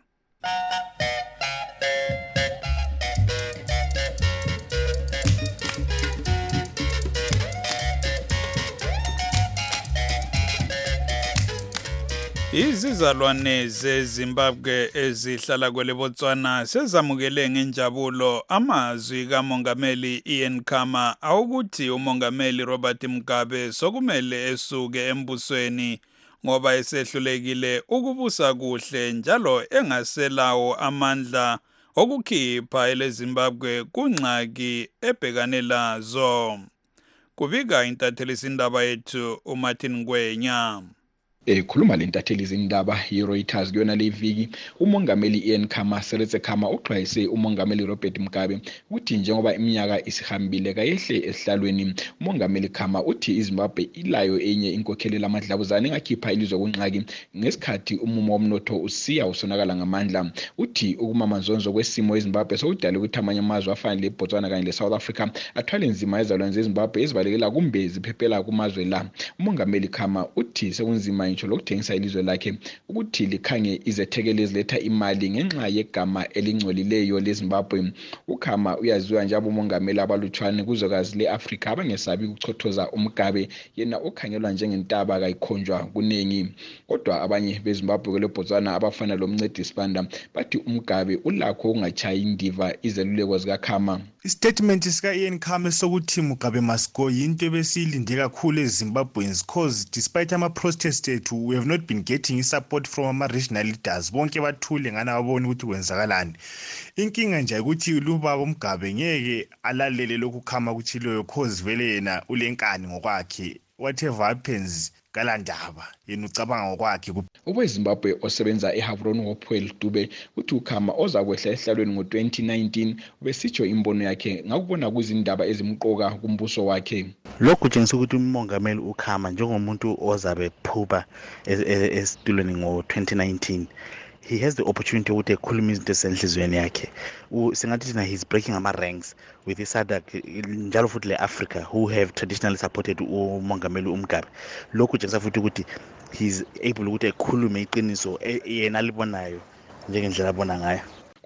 Izizalwane zeZimbabwe ezihlala kwele Botswana sezamukele ngenjabulo amazwi kaMongameli Ian Khama awukuthi uMongameli Robert Mugabe sokumele esuke embusweni ngoba esehlulekile ukubusa kuhle njalo engaselawo amandla okukhipha eleZimbabwe kungxaki ebhekane lazo. Kubika intatheli izindaba yethu uMartin Ngwenya. Khuluma lentatheli izindaba yeReuters kuyona leviki uMongameli Ian Khama Seretse Khama uxwayise uMongameli Robert Mugabe ukuthi njengoba iminyaka isihambile kayehle esihlalweni. uMongameli Khama uthi iZimbabwe ilayo enye inkokheli lamadlabuzane engakhipha ilizwe kunxaki ngesikhathi umumo womnotho usiya usonakala ngamandla. Uthi ukumamanzonzo kwesimo eZimbabwe sokudala ukuthi amanye amazwe afana leBotswana kanye leSouth Africa athwale nzima izalwane zeZimbabwe ezibalekela kumbe ziphephela kumazwe la. uMongameli Khama uthi sekunzima lokuthengisa ilizwe lakhe ukuthi likhange izethekeli eziletha imali ngenxa yegama elingcolileyo leZimbabwe. uKhama uyaziwa njalo umongameli abalutshwane kuzwekazi leAfrica abangesabi ukuchothoza uMugabe, yena ukhangelwa njengentaba kayikhonjwa kunengi. Kodwa abanye beZimbabwe kweleBotswana abafana lomncedisi banda bathi uMugabe ulakho ukungachayi indiva izeluleko zikaKhama. Istatement sika Ian Khama sokuthi Mugabe must go yinto ebesiyilinde kakhulu eZimbabweans because despite ama-protest ethu we have not been getting support from ama-regional leaders. Bonke bathule ngana babona ukuthi kwenzakalani. Inkinga nje ukuthi lubaba uMugabe ngeke alalele lokhu Khama kutshiloyo cause vele yena ulenkani ngokwakhe. Whatever happens kalandaba yena ucabanga ngokwakhe. UweZimbabwe osebenza eHavron Hopewell Dube uthi uKhama ozakwehla ehlalweni ngo-2019 ubesitsho imbono yakhe ngakubona kuzindaba ezimqoka kumbuso wakhe. Lokhu kutshengisa ukuthi uMongameli uKhama njengomuntu ozabe phuba esitulweni ngo-2019 he has the opportunity ukuthi ekhulume izinto esenhlizweni yakhe. Singathi thina he's breaking ama-ranks with iSADC njalo futhi le-Africa who have traditionally supported uMongameli uMugabe. Lokhu kutshengisa futhi ukuthi he's able ukuthi ekhulume iqiniso yena alibonayo njengendlela abona ngayo.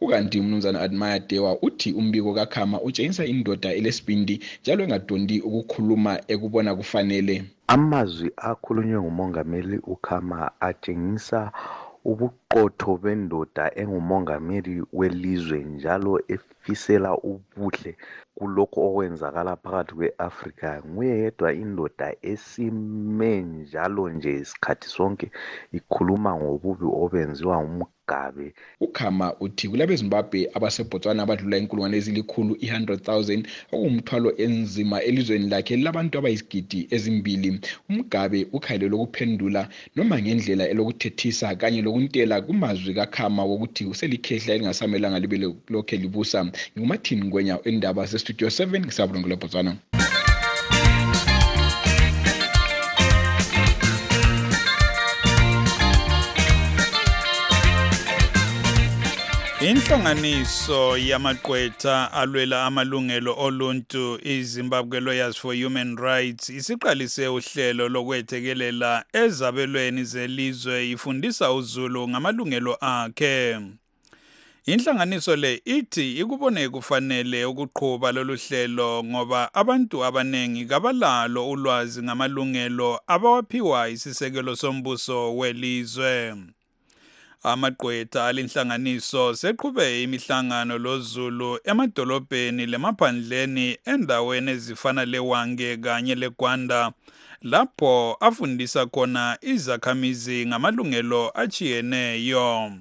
ukanti umnumzana Admire Dewa uthi umbiko kaKhama utshengisa indoda elesibindi njalo engadondi ukukhuluma ekubona kufanele. Amazwi akhulunywe ngumongameli uKhama atshengisa ubuqotho bendoda engumongameli welizwe njalo efisela ubuhle kulokho okwenzakala phakathi kwe-Afrika. Nguye yedwa indoda esime njalo nje isikhathi sonke ikhuluma ngobubi obenziwa uMugabe. uKhama uthi kulabeZimbabwe abaseBotswana abadlula 100,000 okumthwalo enzima elizweni lakhe labantu abayizigidi ezimbili. uMugabe ukhalelo lokuphendula noma ngendlela elokuthethisa kanye lokuntela kumazwi kaKhama wokuthi uselikhehla elingasamelanga libe lokhe libusa. nguMathini Ngwenya endaba Studio 7 ngisabulungula Botswana. Inhlanganiso yamaqwetha alwela amalungelo oluntu iZimbabwe Lawyers for Human Rights isiqalise uhlelo lokwethekelela ezabelweni zelizwe ifundisa uZulu ngamalungelo akhe. Inhlanganiso le ithi ikubone kufanele ukuqhuba lolu hlelo ngoba abantu abanengi kabalalo ulwazi ngamalungelo abawaphiwa isisekelo sombuso welizwe. Amaqwetha alinhlanganiso seqhube imihlangano loZulu emadolobheni lemaphandleni endaweni ezifana leWange kanye leGwanda lapho afundisa khona izakhamizi ngamalungelo achiyeneyo.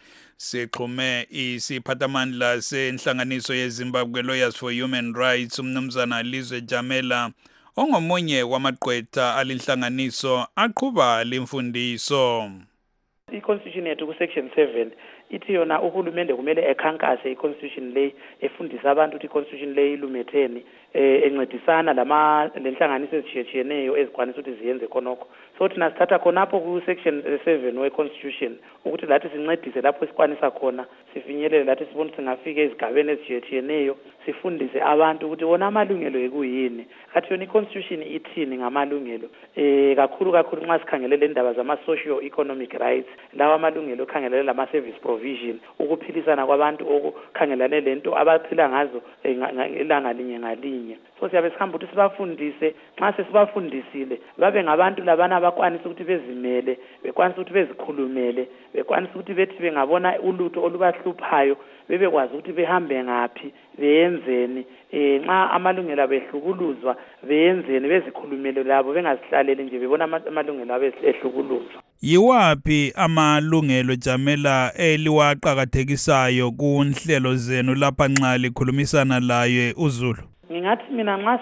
Sixhume isiphathamandla senhlanganiso yeZimbabwe Lawyers for Human Rights umnumzana Lizwe Jamela ongomunye wamaqwetha alinhlanganiso aqhuba lemfundiso. I-Constitution yethu ku-Section 7 ithi yona uhulumende kumele ekhankase i-Constitution le efundisa abantu ukuthi i-Constitution le ilumetheni encedisana lenhlanganiso ezitshiyeneyo ezikwanisa ukuthi ziyenze khonokho. So thina sithatha khonapho ku-Section 7 we-Constitution ukuthi lathi sincedise lapho sikwanisa khona sifinyelele lathi sibone ukuthi singafika ezigabeni ezitshiyeneyo sifundise abantu ukuthi wona amalungelo ekuyini. Kathi yona i-Constitution ithini ngamalungelo kakhulu nxa sikhangele le ndaba zama-socio-economic rights lawa amalungelo okhangelele lama-service provision ukuphilisana kwabantu okukhangelane lento abaphila ngazo ilanga linye ngalinye. So siyabe sihamba ukuthi sibafundise nxa sesibafundisile babe ngabantu labana abakwanisa ukuthi bezimele bekwanisa ukuthi bezikhulumele bekwanisa ukuthi bethi bengabona ulutho olubahluphayo bebekwazi ukuthi behambe ngaphi beyenzeni nxa amalungelo abehlukuluzwa beyenzeni bezikhulumele labo bengazihlaleli nje bebona amalungelo abehlukuluzwa. Yiwaphi amalungelo Jamela eliwaqhakathekisayo kunhlelo zenu lapha nxa likhulumisana laye uZulu? Ngingathi mina nxa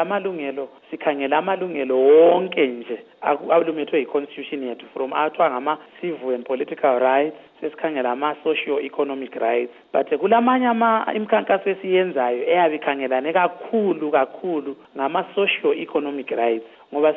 sikhangela amalungelo wonke nje alumethwe yi-Constitution yethu from athiwa ngama-civil and political rights sesikhangela ama-socio-economic rights but kulamanye imikhankaso esiyenzayo eyabe ikhangelane kakhulu ngama-socio-economic rights ngoba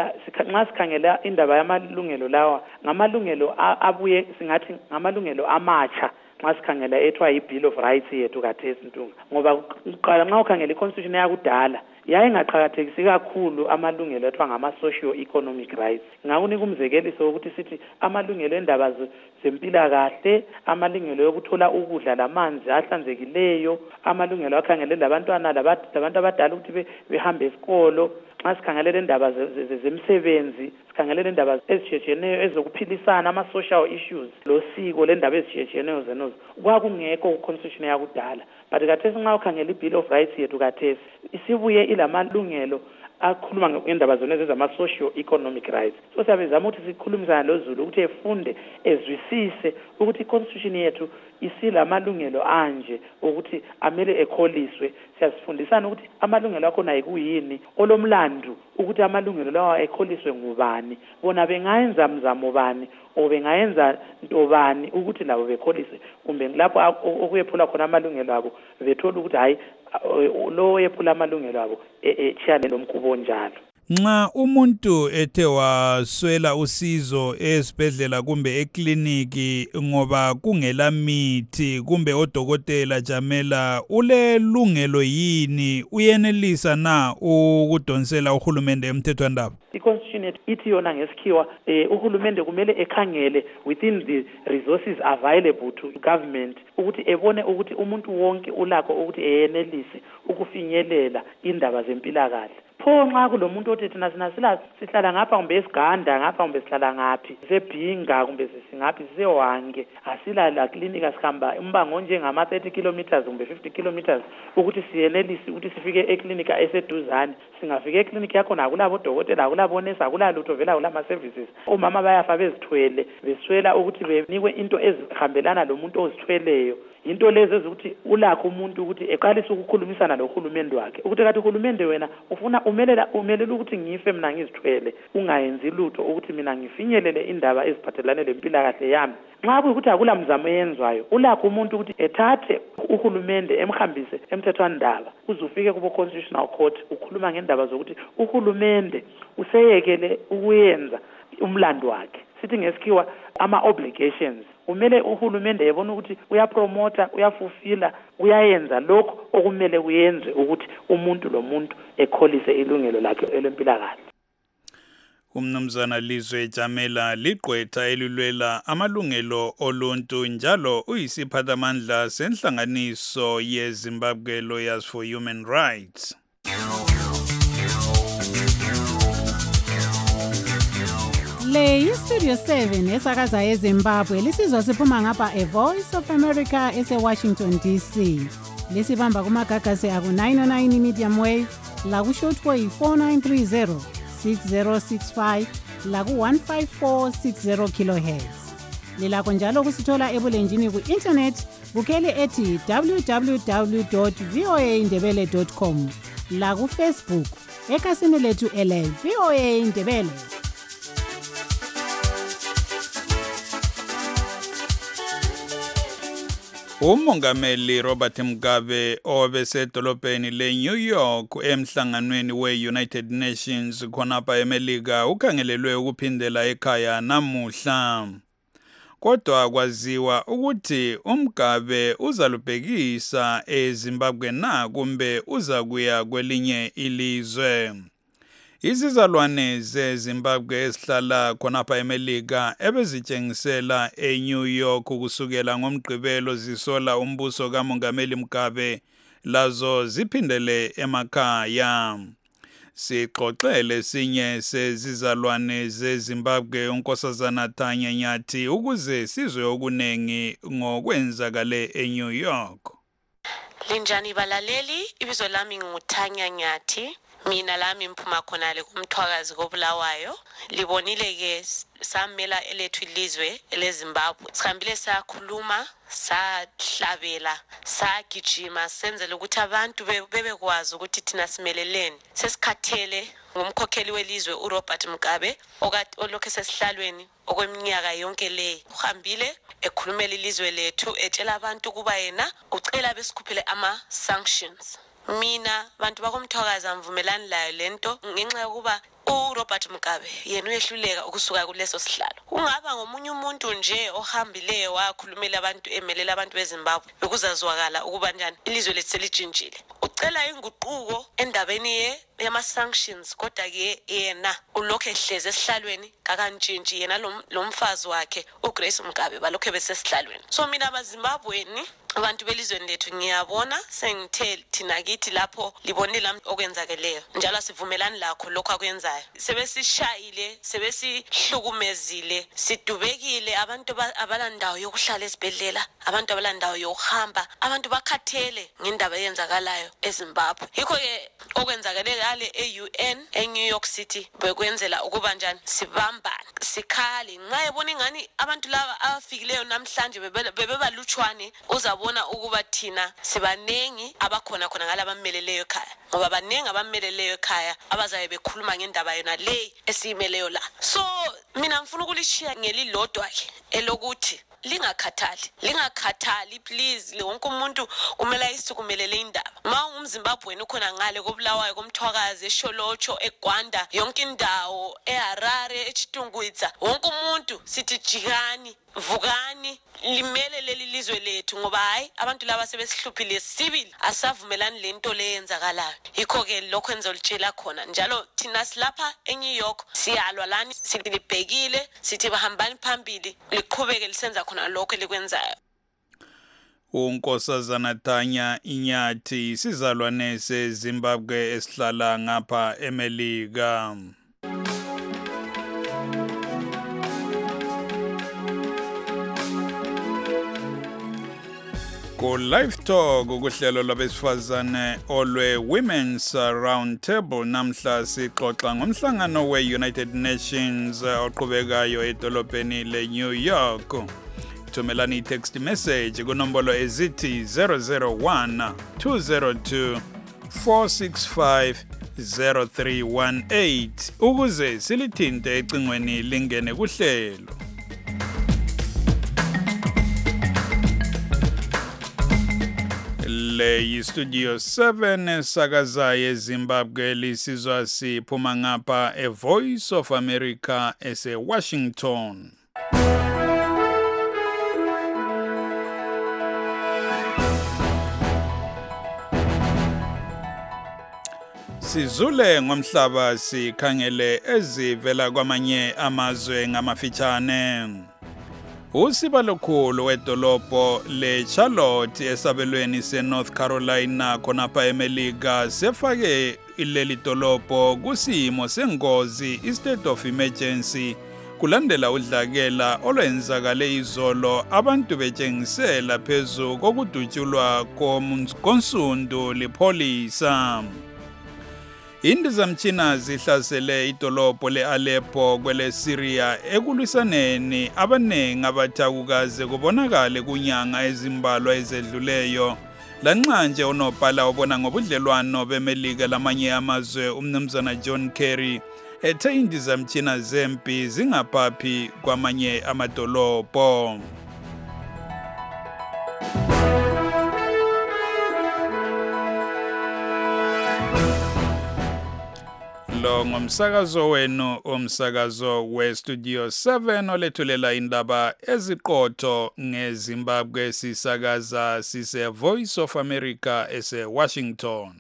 nxa sikhangela indaba yamalungelo lawa ngamalungelo abuye singathi ngamalungelo amatsha nxa sikhangela ethiwa yi-Bill of Rights yethu kathesi ntunga ngoba uqala nxa ukhangela i-Constitution yakudala yayingaqhakathekisi kakhulu amalungelo ethiwa ngama-socio-economic rights. Ngakunika umzekeliso wokuthi sithi amalungelo endaba zempilakahle, amalungelo yokuthola ukudla lamanzi ahlanzekileyo, amalungelo akhangele labantwana labantu abadala ukuthi behambe esikolo. Nxa sikhangelele indaba zemsebenzi sikhangelele indaba ezitshiyeneyo ezokuphilisana ama-social issues losiko lendaba ezitshiyeneyo zenozo kwakungekho ku-Constitution yakudala but kathesi nxa ukhangela i-Bill of Rights yethu kathesi isibuye ilamalungelo akhuluma ngendaba zona ezama-socio-economic rights. So siyabezama ukuthi sikhulumisana loZulu ukuthi efunde ezwisise ukuthi i-Constitution yethu isilamalungelo anje ukuthi amele ekholiswe. Siyasifundisana ukuthi amalungelo akhona yikuyini olomlandu ukuthi amalungelo lawa ekholiswe ngubani bona bengayenza mzamo bani o bengayenza ntobani ukuthi labo bekholiswe kumbe lapho okuyephula khona amalungelo abo bethola ukuthi hayi lo yephula amalungelo abo echiyane lomkhubo njalo. Nxa umuntu ethe waswela usizo esibhedlela kumbe ekliniki ngoba kungela mithi kumbe odokotela Jamela ulelungelo yini uyenelisa na ukudonsela uhulumende emthethwandaba? i-constitution yethu ithi yona ngesikhiwa uhulumende kumele ekhangele within the resources available to government ukuthi ebone ukuthi umuntu wonke ulakho ukuthi eyenelise ukufinyelela indaba zempilakahle. Pho nxa kulomuntu othi thina sihlala ngapha kumbe esiganda ngapha kumbe sihlala ngaphi sebhinga kumbe singaphi sisewange asila la clinic asihamba umbango onjengama 30 kilometers kumbe 50 kilometers ukuthi siyenelise ukuthi sifike eclinic eseduzane. Singafika eclinic yakho nakulabo dokotela akulabo nurse akulalutho vela kulama services. Omama bayafa bezithwele beswela ukuthi benikwe into ezihambelana lomuntu ozithweleyo. Into lezi ezokuthi ulakho umuntu ukuthi eqalise ukukhulumisana nohulumende wakhe ukuthi kathi uhulumende wena ufuna umelela ukuthi ngife mina ngizithwele ungayenzi lutho ukuthi mina ngifinyelele indaba eziphathelane lempilakahle yami. Nxa kuyikuthi akula mzamo eyenzwayo ulakho umuntu ukuthi ethathe uhulumende emhambise emthethwandaba uzufike kubo constitutional court ukhuluma ngendaba zokuthi uhulumende useyekele ukuyenza umlando wakhe. Sithi ngesikhiwa ama-obligations. Kumele uhulumende yebona ukuthi uyapromota, uyafulfilla, uyayenza lokho okumele kuyenze ukuthi umuntu lomuntu ekholise ilungelo lakhe elempilakahle. Umnumzana Lizwe Jamela ligqwetha elilwela amalungelo oluntu njalo uyisiphathamandla senhlanganiso yeZimbabwe Lawyers for Human Rights. Le yiStudio 7 esakaza eZimbabwe lisizwa siphuma ngapha eVoice of America eseWashington DC. Lisibamba kumagagasi aku 909 medium wave la ku shortwave 4930 6065 la ku 15460 kilohertz. Lilakho njalo kusithola ebulenjini ku internet bukele ethi www.voaindebele.com la ku Facebook ekasini lethu ele VOA Indebele. Umongameli Robert Mugabe obesedolobheni leNew York emhlanganweni we-United Nations khonapha eMelika ukhangelelwe ukuphindela ekhaya namuhla. Kodwa kwaziwa ukuthi uMugabe uzalubhekisa eZimbabwe na kumbe uzakuya kwelinye ilizwe. Izizalwane zeZimbabwe ezihlala khonapha eMelika ebezitshengisela eNew York kusukela ngoMgqibelo zisola umbuso kaMongameli Mugabe lazo ziphindele emakhaya. Sixoxele sinye sezizalwane zeZimbabwe uNkosazana Tanya Nyathi ukuze sizwe okunengi ngokwenzakale eNew York. Linjani balaleli, ibizo lami nguTanya Nyathi. Mina lami mphuma khonale kumthwakazi koBulawayo. Libonile ke samela elethu ilizwe leZimbabwe. Sikhambile sakhuluma, sahlabela, sagijima senzele ukuthi abantu bebekwazi ukuthi thina simeleleni. Sesikhathele ngumkhokheli welizwe uRobert Mugabe olokho sesihlalweni okweminyaka yonke le. Uhambile ekhulumela ilizwe lethu etshela abantu kuba yena ucela besikhuphele ama-sanctions. Mina bantu bakomthwakazi amvumelani layo lento ngenxa yokuba uRobert Mugabe yena uyehluleka ukusuka kuleso sihlalo. Ungaba ngomunye umuntu nje ohambileyo wakhulumela abantu emelela abantu beZimbabwe bekuzazwakala ukuba njani ilizwe lethu selijintshile. Ucela inguquko endabeni yama-sanctions kodwa ke yena ulokho ehleze esihlalweni kakantshintshi yena lo mfazi wakhe uGrace Mugabe balokho besesihlalweni. So mina abaZimbabweni abantu belizweni lethu ngiyabona sengithele thina kithi lapho libonile okwenzakeleyo njalo sivumelani lakho lokho akwenzayo. Sebesishayile, sebesihlukumezile, sidubekile abantu abalandawo yokuhlala esibhedlela, abantu abalandawo yokuhamba, abantu bakhathele ngendaba eyenzakalayo eZimbabwe. Yikho ke okwenzakele ngale eUN eNew York City bekwenzela ukuba njani sibambane, sikhale. Nxa ebona ingani abantu laba abafikileyo namhlanje bebebalutshwane uzabona ukuba thina sibanengi abakhona ngalabameleleyo ekhaya. Ngoba banengi abameleleyo ekhaya abazabe bekhuluma ngendaba yona le esiyimeleyo la. So mina ngifuna ukulishiya ngelilodwa ke elokuthi lingakhathali please. Wonke umuntu kumele ayisukumelele indaba. Ma ungumZimbabwe ukhona ngale koBulawayo komthwakazi eSholotsho eGwanda yonke indawo eHarare eChitungwitsa wonke umuntu sithi jikani vukani limele leli lizwe lethu ngoba hayi abantu laba sebesihluphile sibili asavumelani lento leyenzakalayo yikho ke lokho enzo litshela khona njalo thina silapha eNew York siyalwa lani silibhekile sithi bahambani phambili liqhubeke lisenza khona lokho elikwenzayo. uNkosazana Tanya Inyathi isizalwane seZimbabwe esihlala ngapha eMelika. Ku Live Talk ukuhlelo lwabesifazane olwe Women's Round Table namhla sixoxa ngomhlangano we-United Nations oqhubekayo edolobheni le-New York. Thumelani i-text message kunombolo ezithi 001 202 465 0318 ukuze silithinte ecingweni lingene kuhlelo. Le Studio 7 sakaza yeZimbabwe lisizwa siphuma ngapha eVoice of America ese-Washington. Sizule ngomhlaba sikhangele ezivela kwamanye amazwe ngamafitshane. Usiba lokhulu wedolobho le-Charlotte esabelweni se-North Carolina khonapha eMelika sefake ileli dolobho kusimo sengozi i-state of emergency kulandela udlakela olwenzakale izolo abantu betshengisela phezu kokudutshulwa konsundu lipholisa. Indizamtshina zihlasele idolobho le-Aleppo kwele Syria ekulwisaneni abanengi abathakukaze kubonakale kunyanga ezimbalwa ezedluleyo. Lanxa nje unobhala obona ngobudlelwano beMelika lamanye amazwe umnumzana John Kerry ethe indizamtshina zempi zingaphaphi kwamanye amadolobho. Lo ngomsakazo wenu umsakazo we-Studio 7 olethulela indaba eziqotho ngeZimbabwe sisakaza sise-Voice of America ese-Washington.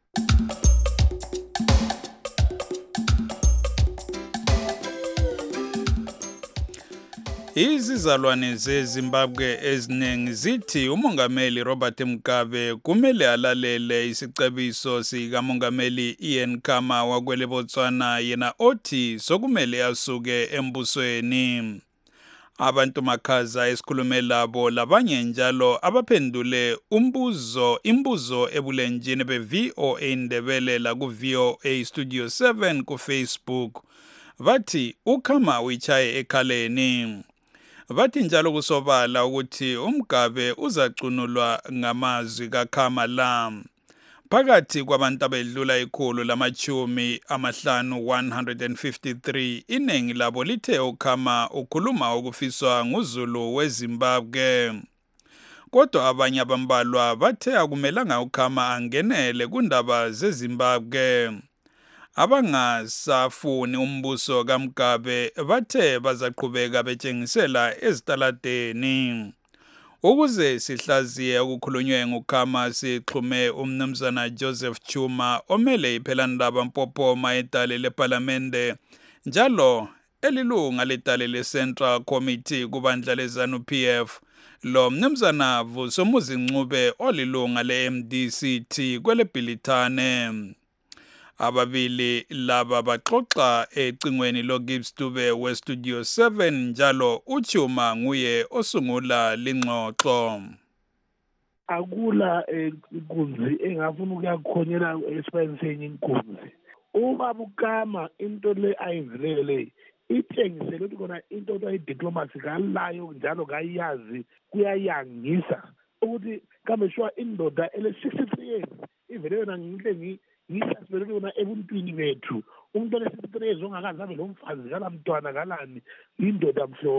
Izizalwane zeZimbabwe eziningi zithi umongameli Robert Mugabe kumele alalele isicebiso sikamongameli Ian Khama wakwele Botswana yena othi sokumele asuke embusweni. Abantu makhaza esikhulume labo labanye njalo abaphendule imbuzo ebulenjini be-VOA Ndebele la ku-VOA Studio 7 ku Facebook bathi uKhama uyichaye ekhaleni. Bathi njalo kusobala ukuthi uMgabe uzacunulwa ngamazwi kaKhama la. Phakathi kwabantu abedlula ikhulu lamachumi amahlanu 153 iningi labo lithe uKhama ukhuluma ukufiswa nguZulu weZimbabwe. Kodwa abanye abambalwa bathe akumelanga uKhama angenele kundaba zeZimbabwe. Abangasafuni umbuso kaMgabe bathe bazaqhubeka betshengisela ezitaladeni. Ukuze sihlaziye ukukhulunywe nguKhama sixhume umnumzana Joseph Chuma omele iphelandaba Mpophoma edale leParlamente njalo elilunga ledale leCentral Committee kubandla leZANU-PF. Lo mnumzana Vusomuzi Ncube olilunga le-MDCT kwele Bhilithane. Ababili laba baxoxa ecingweni loGibbs Dube we-Studio 7 njalo uChuma nguye osungula lingxoxo. Akula inkunzi engafuna ukuyakhonyela esipayini senye inkunzi. Uma buKhama into le ayivulele itshengisele ukuthi kona into ayi-diplomacy kalayo njalo kayazi kuyayangisa ukuthi kambe shwa indoda ele-63 years ivele yona ngihle ngiyisasibele yona ebuntwini bethu umuntu ole-63 years ongakazi abe lo mfazi kalamntwana kalani indoda mhlobo bani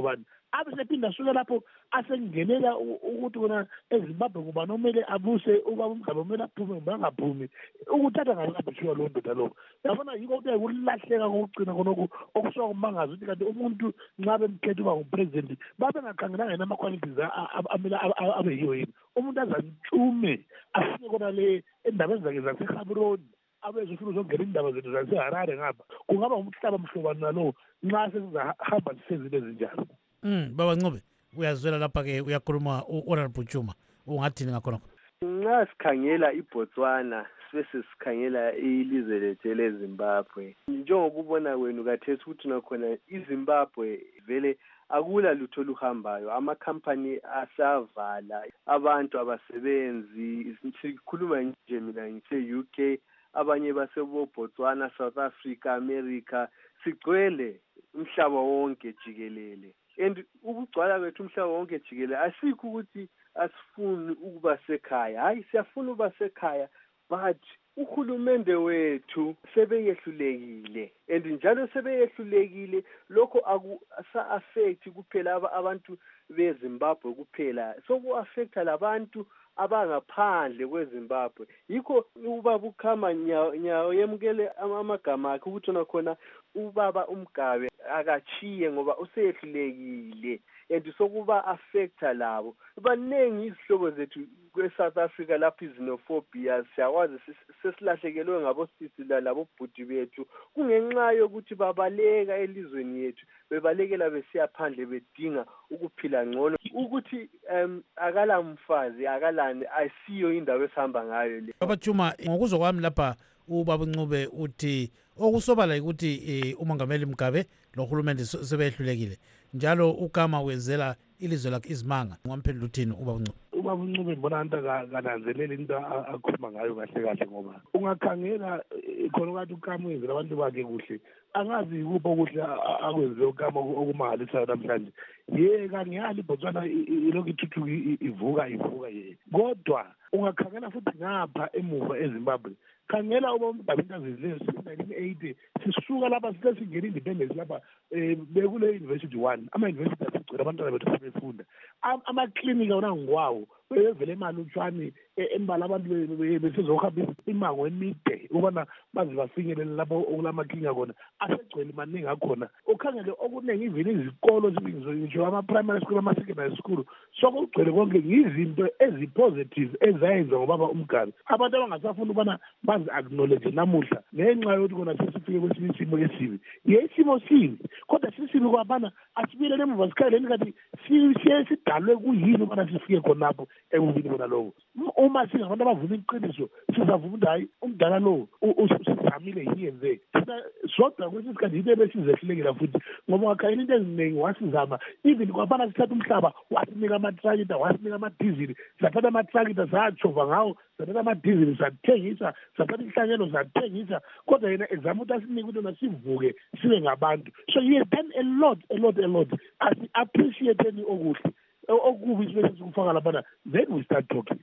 abe sephinda suke lapho asengenela ukuthi kona eZimbabwe kuba nomele abuse ubaba uMgabe umele aphume bangaphumi ukuthatha ngakabishiwa lo ndoda lo yabona yiko ukuthi ukulahleka kokugcina khonoko okusuka kumangaza ukuthi kanti umuntu nxa bemkhetha uba ngupresident babe ngakhangelanga yena ama-qualities amele abe yiyo yini umuntu azantshume afike kona le endabeni zakhe zaseGaborone abezofuna uzongena indaba zethu zaseHarare ngapha kungaba umhlaba mhlobani nalowo nxa sesizahamba sisezile ezinjalo. Baba Ncube uyazwela lapha-ke uyakhuluma u-Honorable Chuma ungathini ngakhonokho? Nxa sikhangela iBotswana bese sikhangela ilizwe lethu leZimbabwe njengokubona kwenu kathesi ukuthi nakhona iZimbabwe vele akula lutho luhambayo amakhampani asavala abantu abasebenzi sikhuluma nje mina ngise-UK abanye basebotswana South Africa America sigcwele umhlaba wonke jikelele and ukugcwala kwethu umhlaba wonke jikelele asikho ukuthi asifuni ukuba sekhaya hayi siyafuna ukuba sekhaya but uhulumende wethu sebeyehlulekile and njalo sebeyehlulekile lokho asa-affect kuphela abantu beZimbabwe kuphela soku-affecta labantu abangaphandle kweZimbabwe yikho ubaba uKhama nyawo yemukele amagama akhe ukuthi nakhona ubaba uMgabe akachiye ngoba useyehlulekile and sokuba affecta labo baningi izihlobo zethu kweSouth Africa lapho izinophobia siyakwazi sesilahlekelwe ngabo sisi labo bhuti bethu kungenxa yokuthi babaleka elizweni yethu bebalekela besiya phandle bedinga ukuphila ngcono ukuthi akala mfazi akalani ayisiyo indaba esihamba ngayo le. Baba Chuma ngokuzwa kwami lapha ubaba Ncube uthi okusobala ukuthi umongameli Mugabe lohulumende sebehlulekile njalo uKhama wenzela ilizwe lakhe izimanga ngamphendula uthini ubaba Ncube? Ubaba uNcube ngibona into kananzelela into akhuluma ngayo kahle kahle ngoba ungakhangela khona ukuthi uKhama wenzela abantu bakhe kuhle angazi kupho kuhle akwenze uKhama okumangalisayo namhlanje kangiyali iBotswana ilokhu ithuthuka ivuka ye kodwa ungakhangela futhi ngapha emuva eZimbabwe khangela uba uMgabe into azizile 1980 sisuka lapha sisingena independence lapha bekule university 1 ama-university asigcwele abantwana bethu sebefunda amaklinika wona ngwawo bevele imali utshwane embala abantu besizohamba imango emide ukubana baze bafinyelele lapho okulamaklinika khona asegcwele maningi akhona ukhangele okuningi ivini izikolo ngisho ama-primary school ama-secondary school sokugcwele konke ngizinto ezi-positive ezayenza ngobaba uMgabe abantu abangasafuna ukubana bazi-acknowledge namuhla ngenxa yokuthi kona sesifike kwesinye isimo esibi isimo sibi kodwa sisibi kwabana asibuyelele emuva sikhaleni kanti siye sidalwe kuyini ukubana sifike khonapho ekubini kona lowo uma singabantu abavuma iqiniso sizavuma ukuthi hayi umdala lowo usizamile yiyenze zodwa kwesinye isikhathi yinto ebesizehlulekela futhi ngoba ungakhayela into eziningi wasizama even kwabana sithatha umhlaba wasinika amatrakita wasinika amadizili sathatha amatrakita satshova ngawo sathatha amadizili sathengisa sathatha inhlanyelo sathengisa kodwa yena ezama ukuthi asinike ukuthi yona sivuke sibe ngabantu so he has done a lot asi-appreciate-eni okuhle okubi sibese sikufaka laphana then we start talking.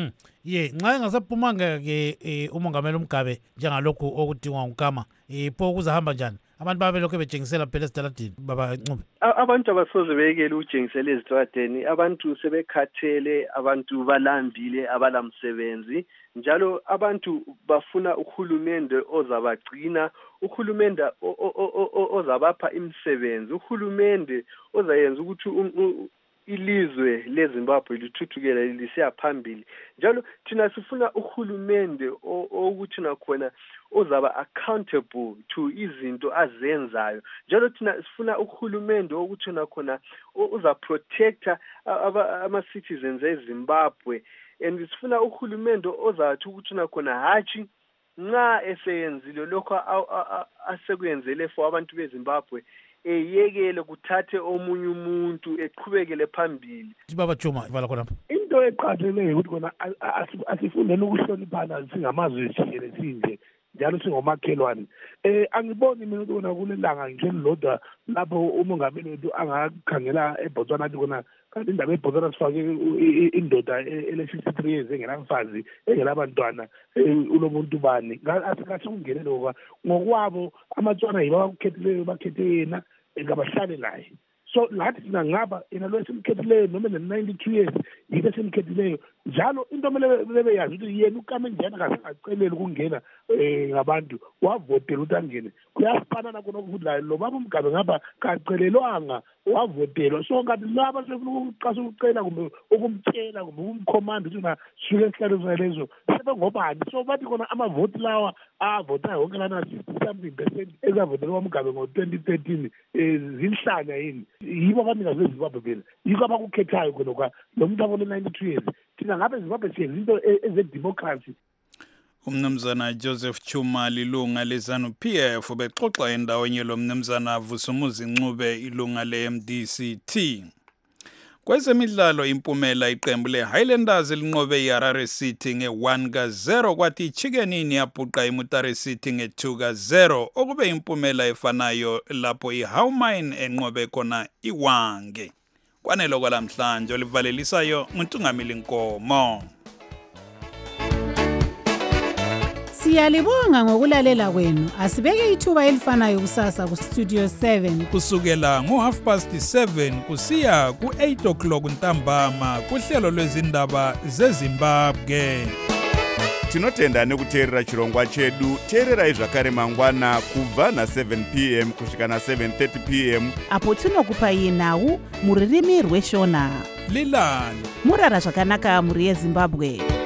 Nxa engasaphumanga-ke umongameli uMgabe njengalokhu okudingwa nguKhama pho kuzahamba njani abantu babelokhu betshengisela phela ezitaladini baba Ncube? Abantu abasoze beyekele ukutshengisela ezitaladini abantu sebekhathele abantu balambile abalamsebenzi njalo abantu bafuna uhulumende ozabagcina uhulumende ozabapha imisebenzi uhulumende ozayenza ukuthi ilizwe leZimbabwe lithuthukela lisiya phambili njalo thina sifuna uhulumende ukuthi nakhona ozaba accountable to izinto azenzayo njalo thina sifuna uhulumende ukuthi nakhona uza protector ama-citizens eZimbabwe and sifuna uhulumende ozathi ukuthi nakhona hatshi nxa eseyenzile lokho asekwenzele for abantu beZimbabwe eyekele kuthathe omunye umuntu eqhubekele phambili. Baba Chuma vala khona. Into eqhatheleyo ukuthi kona asifundeni ukuhloniphana singamazwe jikelele sinje njalo singomakhelwane angiboni mina ukuthi kona kulelanga nje elilodwa lapho umongameli wethu angakhangela eBotswana athi kona kanti indaba eBotswana sifake indoda ele-63 years engenamfazi engelabantwana ulomuntu bani asikungenele ngokwabo amaTswana yibo abakukhethileyo bakhethe yena engabahlale naye so lathi thina ngaba yena lo esimkhethileyo noma ne-92 years yike esimkhethileyo njalo into mele yazi ukuthi yena ukame njena kasengaceleli ukungena ngabantu wavotela ukuthi angene kuyasifanana konokudlayo lo baba uMgabe ngapha kacelelwanga wavotelwa so ngathi laba sefuna ukuqasa ukucela kumbe ukumtshela kumbe ukumkhomanda ukuthi na suke esihlalweni lezo sebengobani so bathi khona amavoti lawa avotayo wonke lana 60% ezavotelwa uMgabe ngo-2013 zinhlanya yini yibo abanikazi beZimbabwe phela yiko abakukhethayo khona lo muntu abone 92 years thina ngabe eZimbabwe siyenza into ezedemocracy. Umnumzana Joseph Chuma lilunga leZANU-PF bexoxa endawonye lo mnumzana Vusumuzi Ncube ilunga le-MDCT. Kwezemidlalo impumela iqembu le-Highlanders linqobe iHarare City nge-1-0 kwathi iChikenini yabhuqa iMutare City nge-2-0 okube impumela efanayo lapho iHowmine enqobe khona iWange. Kwanelo kwalamhlanje olivalelisayo nguNtungamili Nkomo. Siyalibonga ngokulalela kwenu. Asibeke ithuba elifanayo kusasa ku Studio 7 kusukela ngo7:30 kusiya ku8:00 ntambama kuhlelo lwezindaba zeZimbabwe. Tinotenda nekuteerera chirongwa chedu. Teererai zvakare mangwana kubva na7 p.m. kusvika na7:30 p.m. apo tinokupai nhau muririmi rweshona Lilani murara zvakanaka muri yeZimbabwe.